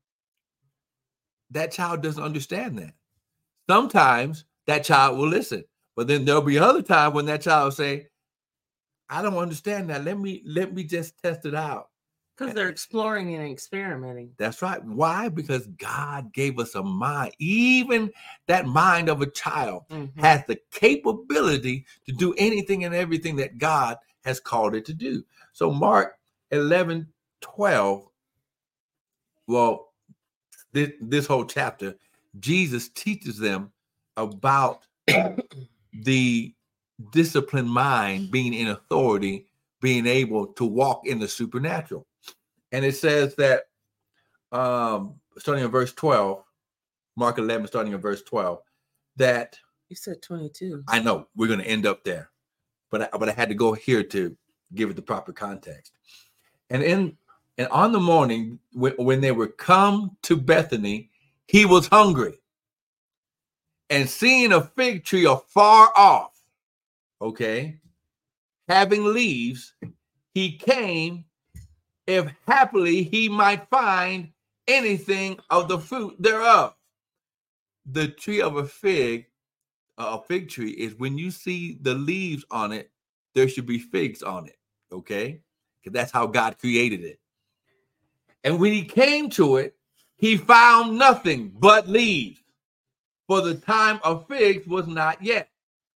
That child doesn't understand that. Sometimes that child will listen, but then there'll be other time when that child will say, I don't understand that. Let me let me just test it out. Because they're exploring and experimenting. That's right. Why? Because God gave us a mind. Even that mind of a child mm-hmm. has the capability to do anything and everything that God has called it to do. So Mark eleven twelve, well, this, this whole chapter, Jesus teaches them about the disciplined mind being in authority, being able to walk in the supernatural. And it says that, um, starting in verse twelve, Mark eleven, starting in verse twelve, that you said twenty-two. I know we're going to end up there, but I, but I had to go here to give it the proper context. And in and on the morning when, when they were come to Bethany, he was hungry, and seeing a fig tree afar off, okay, having leaves, he came, if happily he might find anything of the fruit thereof. The tree of a fig, a fig tree, is when you see the leaves on it, there should be figs on it, okay? Because that's how God created it. And when he came to it, he found nothing but leaves, for the time of figs was not yet.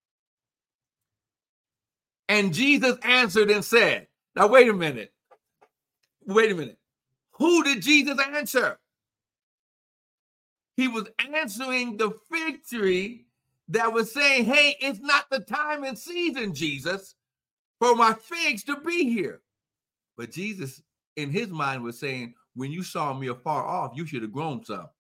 And Jesus answered and said, now wait a minute. Wait a minute. Who did Jesus answer? He was answering the fig tree that was saying, hey, it's not the time and season, Jesus, for my figs to be here. But Jesus, in his mind, was saying, when you saw me afar off, you should have grown some.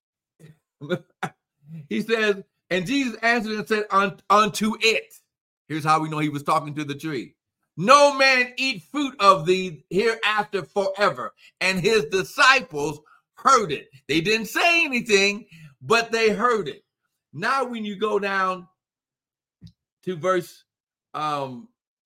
He says, and Jesus answered and said, unto it. Here's how we know he was talking to the tree. No man eat fruit of thee hereafter forever. And his disciples heard it. They didn't say anything, but they heard it. Now, when you go down to verse um,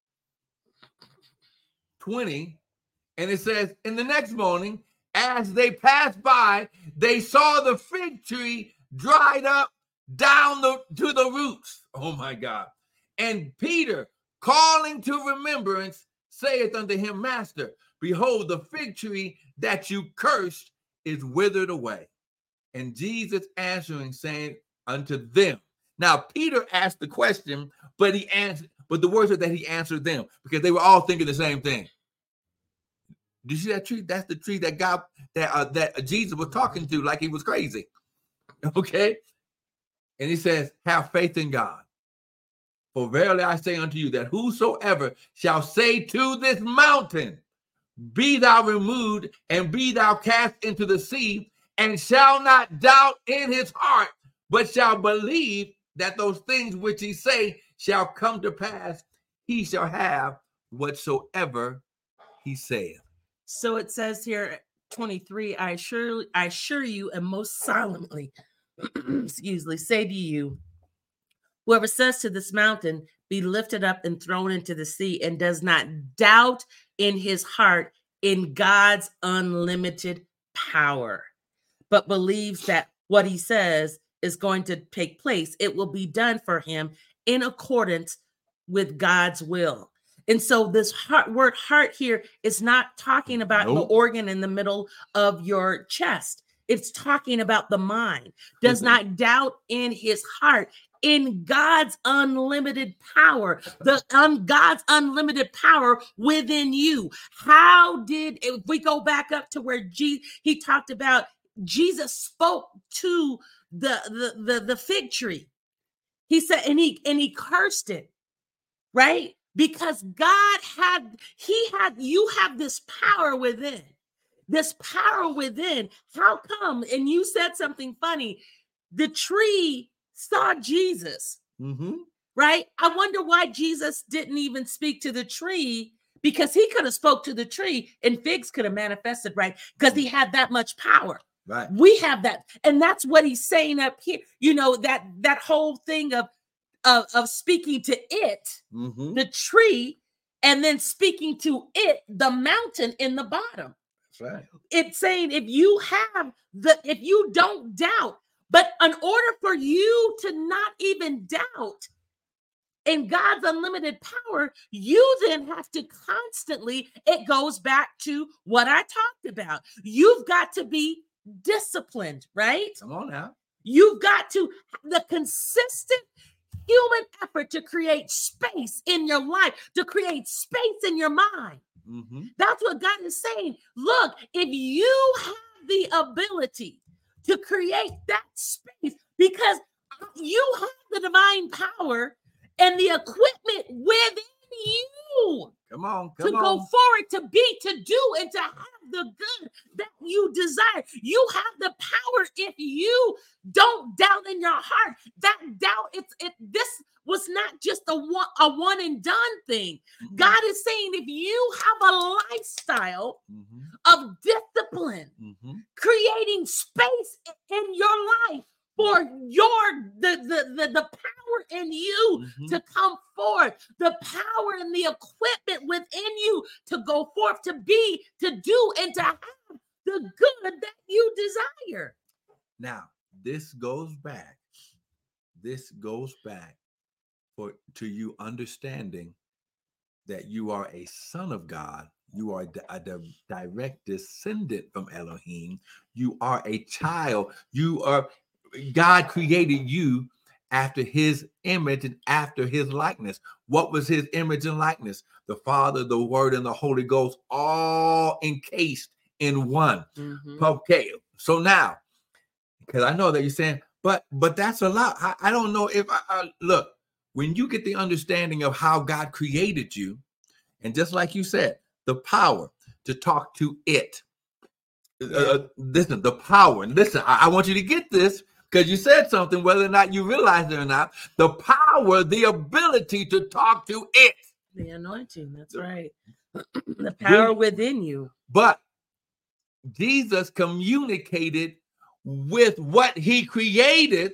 twenty, and it says, in the next morning, as they passed by, they saw the fig tree dried up down the, to the roots. Oh, my God. And Peter, calling to remembrance, saith unto him, Master, behold, the fig tree that you cursed is withered away. And Jesus answering, saying unto them. Now, Peter asked the question, but he answered, But the word said that he answered them because they were all thinking the same thing. Did you see that tree? That's the tree that God, that uh, that Jesus was talking to like he was crazy. Okay? And he says, have faith in God. For verily I say unto you that whosoever shall say to this mountain, be thou removed and be thou cast into the sea, and shall not doubt in his heart, but shall believe that those things which he say shall come to pass, he shall have whatsoever he saith. So it says here, twenty-three, I assure, I assure you and most solemnly, excuse me, say to you, whoever says to this mountain, be lifted up and thrown into the sea, and does not doubt in his heart in God's unlimited power, but believes that what he says is going to take place, it will be done for him in accordance with God's will. And so this heart, word heart here is not talking about nope. the organ in the middle of your chest. It's talking about the mind. Does mm-hmm. not doubt in his heart in God's unlimited power, the um, God's unlimited power within you. How did, if we go back up to where G, he talked about Jesus spoke to the, the, the, the fig tree. He said, and he, and he cursed it, right? Because God had, he had, you have this power within, this power within. How come? And you said something funny. The tree saw Jesus, mm-hmm. right? I wonder why Jesus didn't even speak to the tree, because he could have spoke to the tree and figs could have manifested, right? Because he had that much power. Right. We have that. And that's what he's saying up here. You know, that, that whole thing of, Of, of speaking to it, mm-hmm. the tree, and then speaking to it, the mountain in the bottom. That's right. It's saying if you have the, if you don't doubt, but in order for you to not even doubt in God's unlimited power, you then have to constantly, it goes back to what I talked about. You've got to be disciplined, right? Come on now. You've got to, the consistent human effort to create space in your life, to create space in your mind. Mm-hmm. That's what God is saying. Look, if you have the ability to create that space, because you have the divine power and the equipment within you. Come on, come to on. go forward, to be, to do, and to have the good that you desire. You have the power if you don't doubt in your heart. That doubt, it's it. This was not just a one, a one and done thing. Mm-hmm. God is saying if you have a lifestyle mm-hmm. of discipline, mm-hmm. creating space in your life for your the the the, the power in you mm-hmm. to come forth, the power and the equipment within you to go forth, to be, to do, and to have the good that you desire. Now, this goes back. This goes back for to you understanding that you are a son of God. You are a, a direct descendant from Elohim. You are a child. You are. God created you after his image and after his likeness. What was his image and likeness? The Father, the Word, and the Holy Ghost, all encased in one. Mm-hmm. Okay, so now, because I know that you're saying, but but that's a lot. I, I don't know if I, I look, when you get the understanding of how God created you, and just like you said, the power to talk to it. Yeah. Uh, listen, the power, and listen, I, I want you to get this, because you said something, whether or not you realize it or not, the power, the ability to talk to it. The anointing, that's right. The power within you. But Jesus communicated with what he created,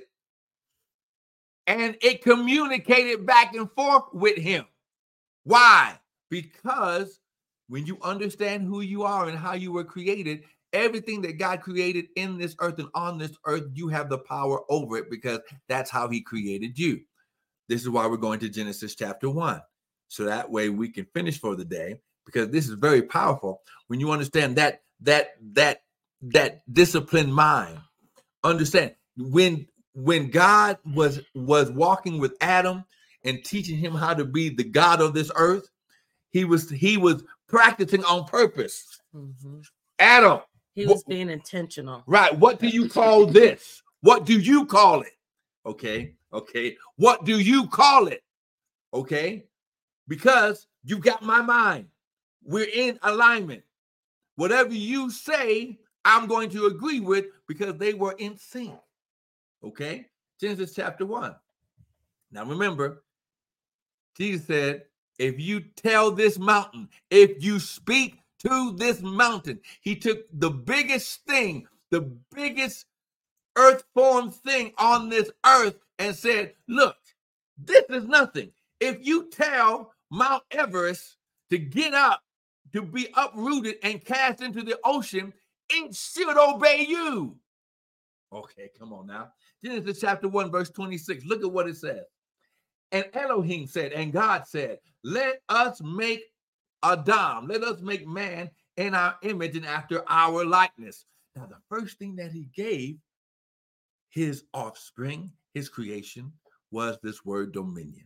and it communicated back and forth with him. Why? Because when you understand who you are and how you were created, everything that God created in this earth and on this earth, you have the power over it, because that's how he created you. This is why we're going to Genesis chapter one. So that way we can finish for the day, because this is very powerful. When you understand that, that, that, that disciplined mind, understand when, when God was, was walking with Adam and teaching him how to be the God of this earth, he was he was practicing on purpose. Mm-hmm. Adam, he was what, being intentional. Right. What do you call this? What do you call it? Okay. Okay. What do you call it? Okay. Because you got my mind. We're in alignment. Whatever you say, I'm going to agree with, because they were in sync. Okay? Genesis chapter one. Now remember, Jesus said, if you tell this mountain, if you speak to this mountain, he took the biggest thing, the biggest earth form thing on this earth and said, look, this is nothing. If you tell Mount Everest to get up, to be uprooted and cast into the ocean, it should obey you. Okay, come on now. Genesis chapter one, verse twenty-six. Look at what it says. And Elohim said, and God said, let us make Adam, let us make man in our image and after our likeness. Now, the first thing that he gave his offspring, his creation, was this word dominion.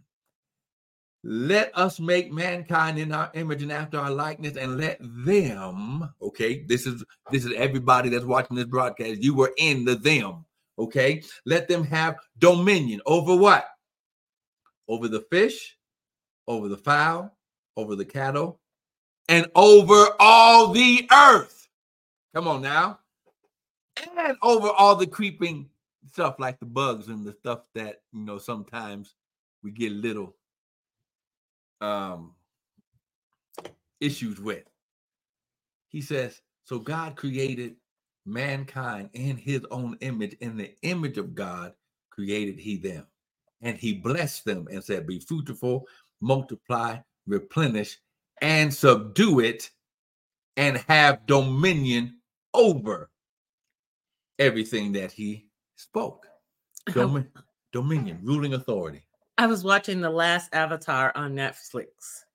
Let us make mankind in our image and after our likeness, and let them, okay, this is this is everybody that's watching this broadcast. You were in the them, okay? Let them have dominion over what? Over the fish, over the fowl, over the cattle, and over all the earth. Come on now. And over all the creeping stuff like the bugs and the stuff that, you know, sometimes we get little um issues with. He says, so God created mankind in his own image. In the image of God created he them. And he blessed them and said, be fruitful, multiply, replenish, and subdue it, and have dominion over everything that he spoke. Domin- dominion, ruling authority. I was watching the last Avatar on Netflix,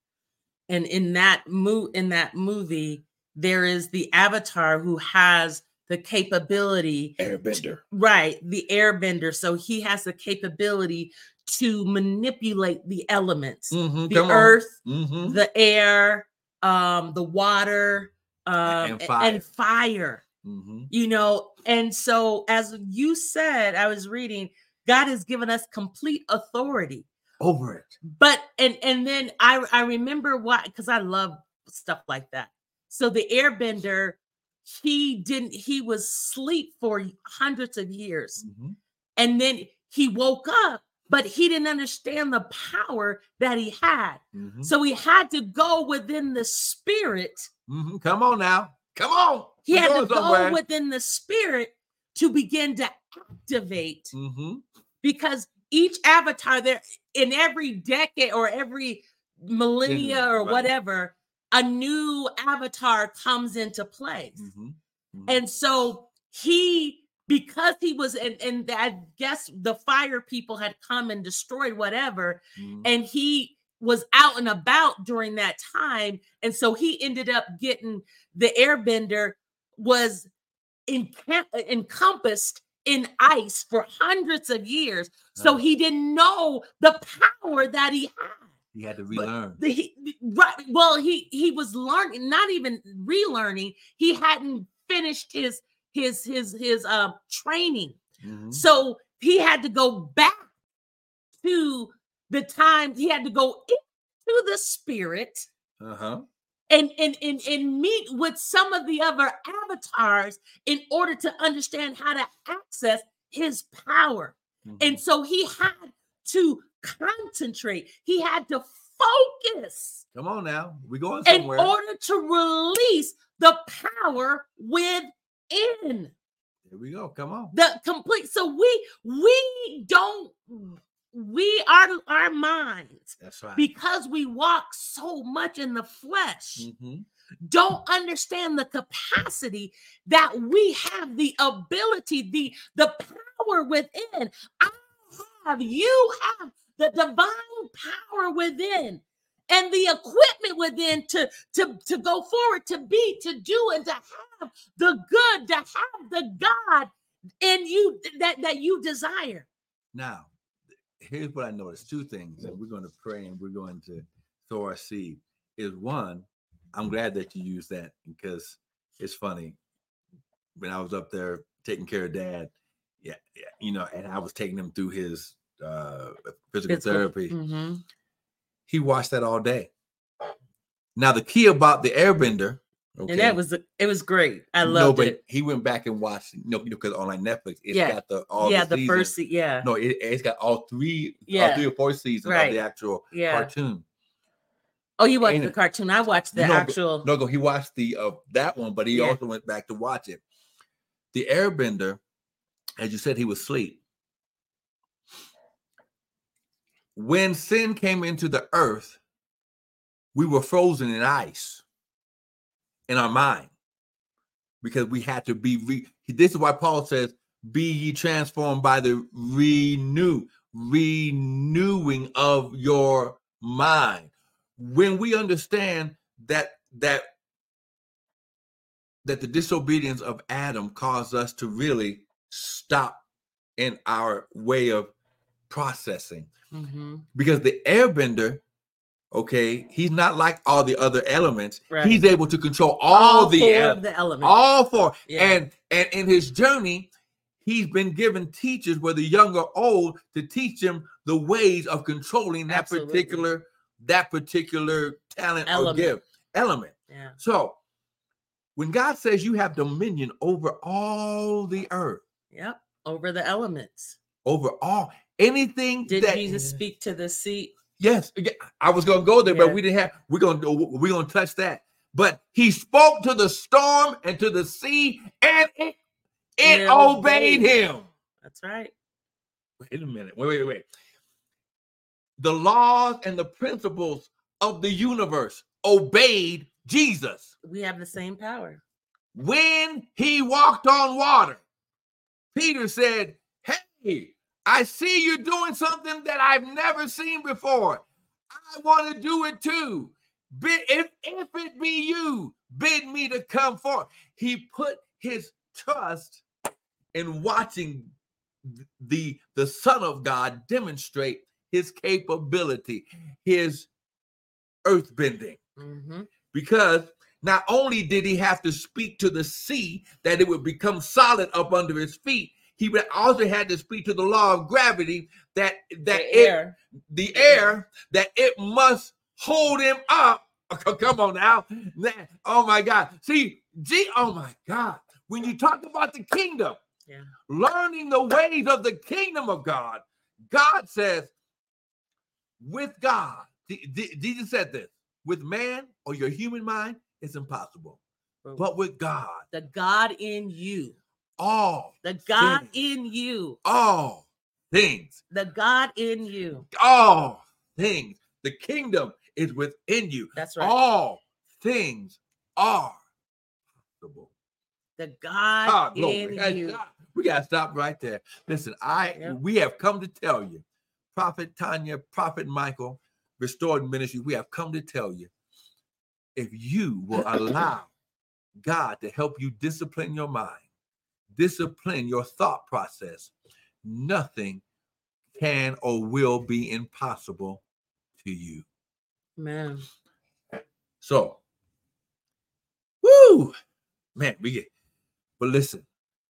and in that mo- in that movie, there is the Avatar who has the capability, airbender, to, right? The airbender. So he has the capability to manipulate the elements, mm-hmm, the earth, mm-hmm. the air, um, the water, um, and fire. And fire. Mm-hmm. You know, and so as you said, I was reading, God has given us complete authority over it. But and and then I I remember why, because I love stuff like that. So the airbender, he didn't, he was asleep for hundreds of years. Mm-hmm. And then he woke up, but he didn't understand the power that he had. Mm-hmm. So he had to go within the spirit. Mm-hmm. Come on now. Come on. He We're had to somewhere. go within the spirit to begin to activate. Mm-hmm. Because each avatar there, in every decade or every millennia mm-hmm. or right. whatever, a new avatar comes into place. Mm-hmm. Mm-hmm. And so he, because he was, and, and I guess the fire people had come and destroyed whatever, mm-hmm. and he was out and about during that time. And so he ended up getting, the airbender was encamp- encompassed in ice for hundreds of years. Nice. So he didn't know the power that he had. He had to relearn. The, he, right. Well, he he was learning, not even relearning. He hadn't finished his his his his uh, training. Mm-hmm. So he had to go back to the time. He had to go into the spirit. Uh-huh. And, and, and, and meet with some of the other avatars in order to understand how to access his power. Mm-hmm. And so he had to concentrate. He had to focus. Come on now. We're going somewhere. In order to release the power within. Here we go. Come on. The complete. So we, we don't, we are our minds. That's right. Because we walk so much in the flesh, mm-hmm. don't understand the capacity that we have, the ability, the, the power within. I have, you have the divine power within and the equipment within to, to, to go forward, to be, to do, and to have the good, to have the God in you that, that you desire. Now, here's what I noticed. Two things, and we're going to pray and we're going to sow our seed. Is one, I'm glad that you used that because it's funny. When I was up there taking care of Dad, yeah, yeah you know, and I was taking him through his uh, physical, physical therapy. Mm-hmm. He watched that all day. Now the key about the Airbender, okay, and that was it was great. I loved no, but it. He went back and watched, you know, because on like Netflix, it's yeah. got the all yeah the, the first se- yeah no, it, it's got all three, yeah. all three or four seasons right. of the actual yeah. cartoon. Oh, you watched and, the cartoon? I watched the no, actual. No, no, he watched the uh, that one, but he yeah. also went back to watch it. The Airbender, as you said, he was asleep. When sin came into the earth, we were frozen in ice in our mind because we had to be. Re- this is why Paul says, "Be ye transformed by the renew, renewing of your mind." When we understand that that that the disobedience of Adam caused us to really stop in our way of processing, mm-hmm. because the Airbender, okay, he's not like all the other elements. Right. He's able to control all, all the, four ele- of the elements, all four. Yeah. And and in his journey, he's been given teachers, whether young or old, to teach him the ways of controlling that Absolutely. particular that particular talent element. or gift element. Yeah. So when God says you have dominion over all the earth, yep, over the elements, over all anything. Did that, Jesus speak to the sea? Yes, I was going to go there, yeah. but we didn't have. We're going to we're going to touch that. But he spoke to the storm and to the sea, and it it, it obeyed, obeyed him. That's right. Wait a minute. Wait, wait, wait. The laws and the principles of the universe obeyed Jesus. We have the same power. When he walked on water, Peter said, "Hey, I see you doing something that I've never seen before. I want to do it too. Bid, if, if it be you, bid me to come forth." He put his trust in watching the, the Son of God demonstrate his capability, his earth bending. Mm-hmm. Because not only did he have to speak to the sea that it would become solid up under his feet, he would also had to speak to the law of gravity that that the it, air, the air that it must hold him up. Come on now. Oh my God. See, gee, oh my God. When you talk about the kingdom, yeah. learning the ways of the kingdom of God, God says, with God, Jesus said this, with man or your human mind, it's impossible. But with God, the God in you, all the God things, in you, all things, the God in you, all things, the kingdom is within you. That's right. All things are possible. The God ah, in hey, you. Stop. We got to stop right there. Listen, I yep. we have come to tell you, Prophet Tanya, Prophet Michael, Restored Ministry, we have come to tell you, if you will allow God to help you discipline your mind, discipline your thought process, nothing can or will be impossible to you. Man. So, woo, man, we get, but listen,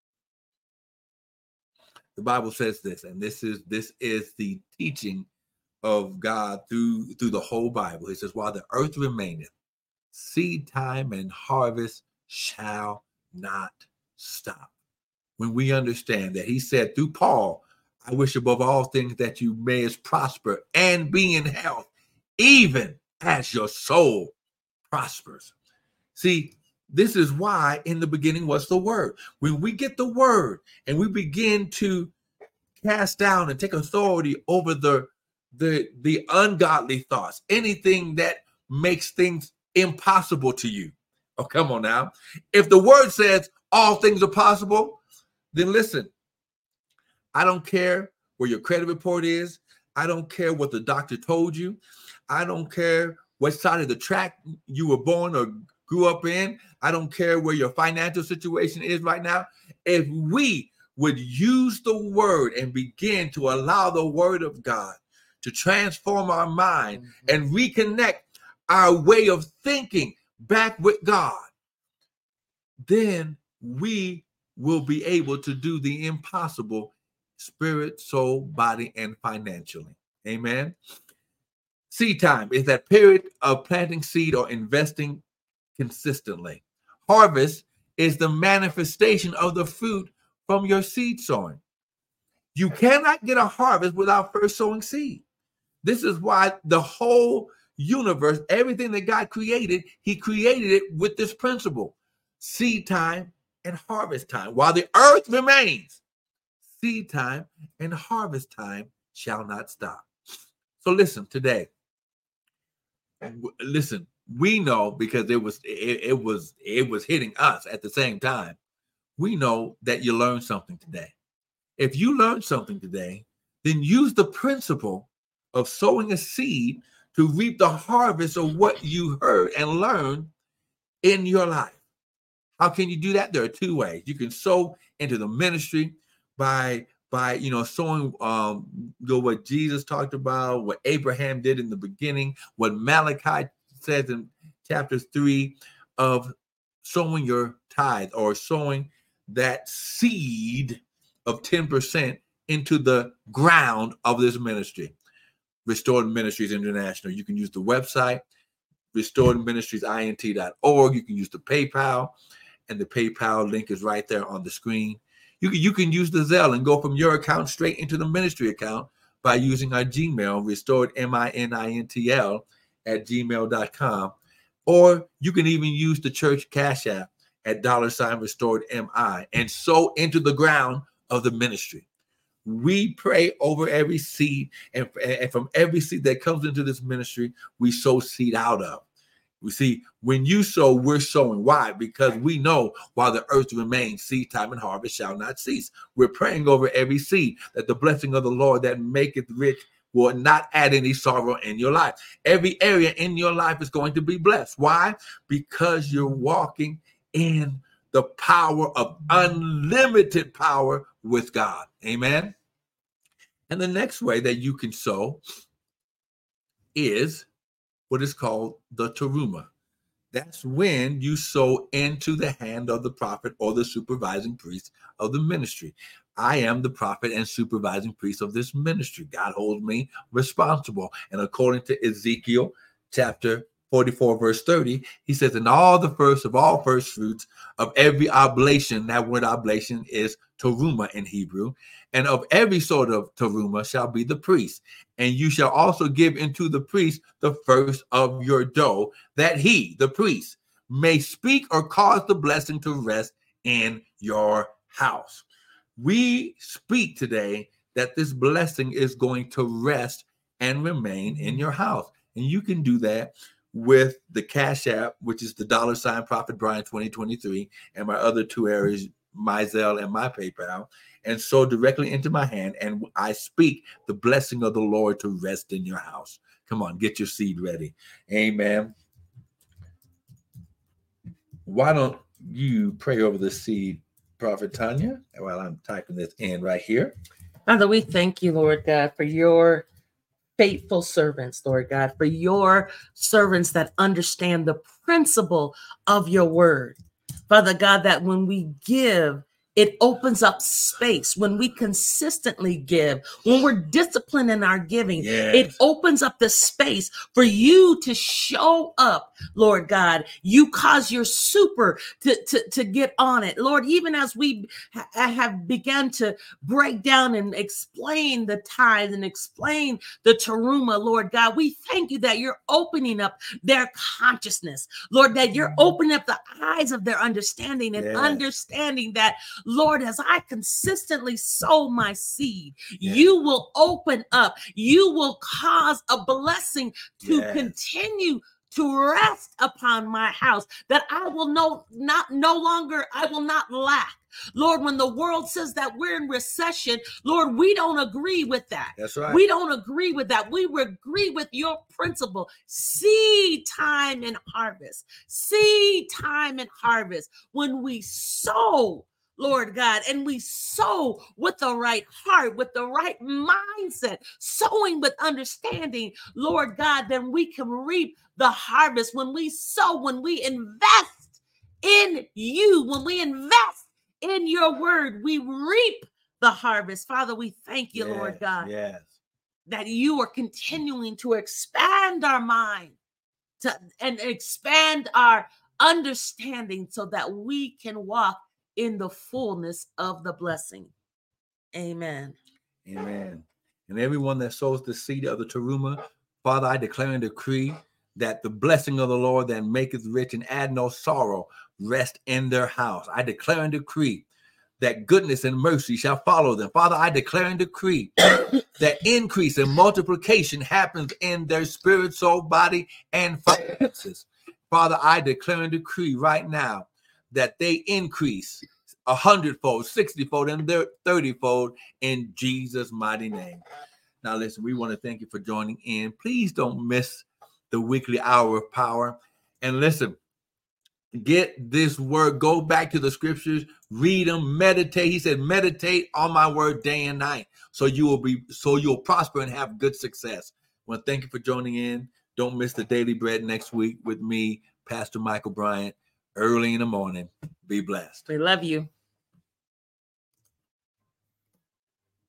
the Bible says this, and this is this is the teaching of God through through the whole Bible. It says, while the earth remaineth, seed time and harvest shall not stop. When we understand that he said through Paul, I wish above all things that you may prosper and be in health, even as your soul prospers. See, this is why in the beginning was the word. When we get the word and we begin to cast down and take authority over the, the, the ungodly thoughts, anything that makes things impossible to you. Oh, come on now. If the word says all things are possible, then listen, I don't care where your credit report is. I don't care what the doctor told you. I don't care what side of the track you were born or grew up in. I don't care where your financial situation is right now. If we would use the word and begin to allow the word of God to transform our mind mm-hmm. and reconnect our way of thinking back with God, then we will be able to do the impossible spirit, soul, body, and financially. Amen. Seed time is that period of planting seed or investing consistently. Harvest is the manifestation of the fruit from your seed sowing. You cannot get a harvest without first sowing seed. This is why the whole universe, everything that God created, he created it with this principle: seed time and harvest time. While the earth remains, seed time and harvest time shall not stop. So listen today. Listen, we know, because it was it, it was it was hitting us at the same time. We know that you learned something today. If you learned something today, then use the principle of sowing a seed to reap the harvest of what you heard and learned in your life. How can you do that? There are two ways. You can sow into the ministry by by you know sowing um what Jesus talked about, what Abraham did in the beginning, what Malachi says in chapter three, of sowing your tithe or sowing that seed of ten percent into the ground of this ministry. Restored Ministries International. You can use the website, restored ministries int dot org. You can use the PayPal, and the PayPal link is right there on the screen. You can, you can use the Zelle and go from your account straight into the ministry account by using our Gmail, restored, M I N I N T L, at gmail dot com. Or you can even use the church Cash App at dollar sign restored M I and sow into the ground of the ministry. We pray over every seed, and, and from every seed that comes into this ministry, we sow seed out of. We see, when you sow, we're sowing. Why? Because we know while the earth remains, seed time and harvest shall not cease. We're praying over every seed that the blessing of the Lord that maketh rich will not add any sorrow in your life. Every area in your life is going to be blessed. Why? Because you're walking in the power of unlimited power with God. Amen. And the next way that you can sow is what is called the teruma. That's when you sow into the hand of the prophet or the supervising priest of the ministry. I am the prophet and supervising priest of this ministry. God holds me responsible. And according to Ezekiel chapter forty-four, verse thirty, he says, "And all the first of all first fruits of every oblation," that word oblation is teruma in Hebrew, "and of every sort of teruma shall be the priest. And you shall also give into the priest the first of your dough, that he," the priest, "may speak or cause the blessing to rest in your house." We speak today that this blessing is going to rest and remain in your house. And you can do that with the Cash App, which is the dollar sign Prophet Brian twenty twenty-three, and my other two areas, my Zelle and my PayPal, and sow directly into my hand. And I speak the blessing of the Lord to rest in your house. Come on, get your seed ready. Amen. Why don't you pray over the seed, Prophet Tanya, while I'm typing this in right here. Father, we thank you, Lord God, for your faithful servants, Lord God, for your servants that understand the principle of your word. Father God, that when we give, it opens up space. When we consistently give, when we're disciplined in our giving, yes, it opens up the space for you to show up, Lord God. You cause your super to, to, to get on it. Lord, even as we ha- have begun to break down and explain the tithe and explain the teruma, Lord God, we thank you that you're opening up their consciousness, Lord, that you're opening up the eyes of their understanding and yes, understanding that, Lord, as I consistently sow my seed, yes, you will open up. You will cause a blessing to yes, continue to rest upon my house, that I will no, not, no longer, I will not lack. Lord, when the world says that we're in recession, Lord, we don't agree with that. That's right. We don't agree with that. We agree with your principle. Seed time and harvest. Seed time and harvest. When we sow, Lord God, and we sow with the right heart, with the right mindset, sowing with understanding, Lord God, then we can reap the harvest. When we sow, when we invest in you, when we invest in your word, we reap the harvest. Father, we thank you, yes, Lord God, yes. that you are continuing to expand our mind to, and expand our understanding so that we can walk in the fullness of the blessing. Amen. Amen. And everyone that sows the seed of the teruma, Father, I declare and decree that the blessing of the Lord that maketh rich and add no sorrow rest in their house. I declare and decree that goodness and mercy shall follow them. Father, I declare and decree that increase and multiplication happens in their spirit, soul, body, and finances. Father, I declare and decree right now that they increase a hundredfold, sixtyfold, and thirtyfold in Jesus' mighty name. Now, listen, we want to thank you for joining in. Please don't miss the weekly hour of power. And listen, get this word, go back to the scriptures, read them, meditate. He said, meditate on my word day and night. So you will be, so you'll prosper and have good success. I want to thank you for joining in. Don't miss the Daily Bread next week with me, Pastor Michael Bryant, early in the morning. Be blessed. We love you.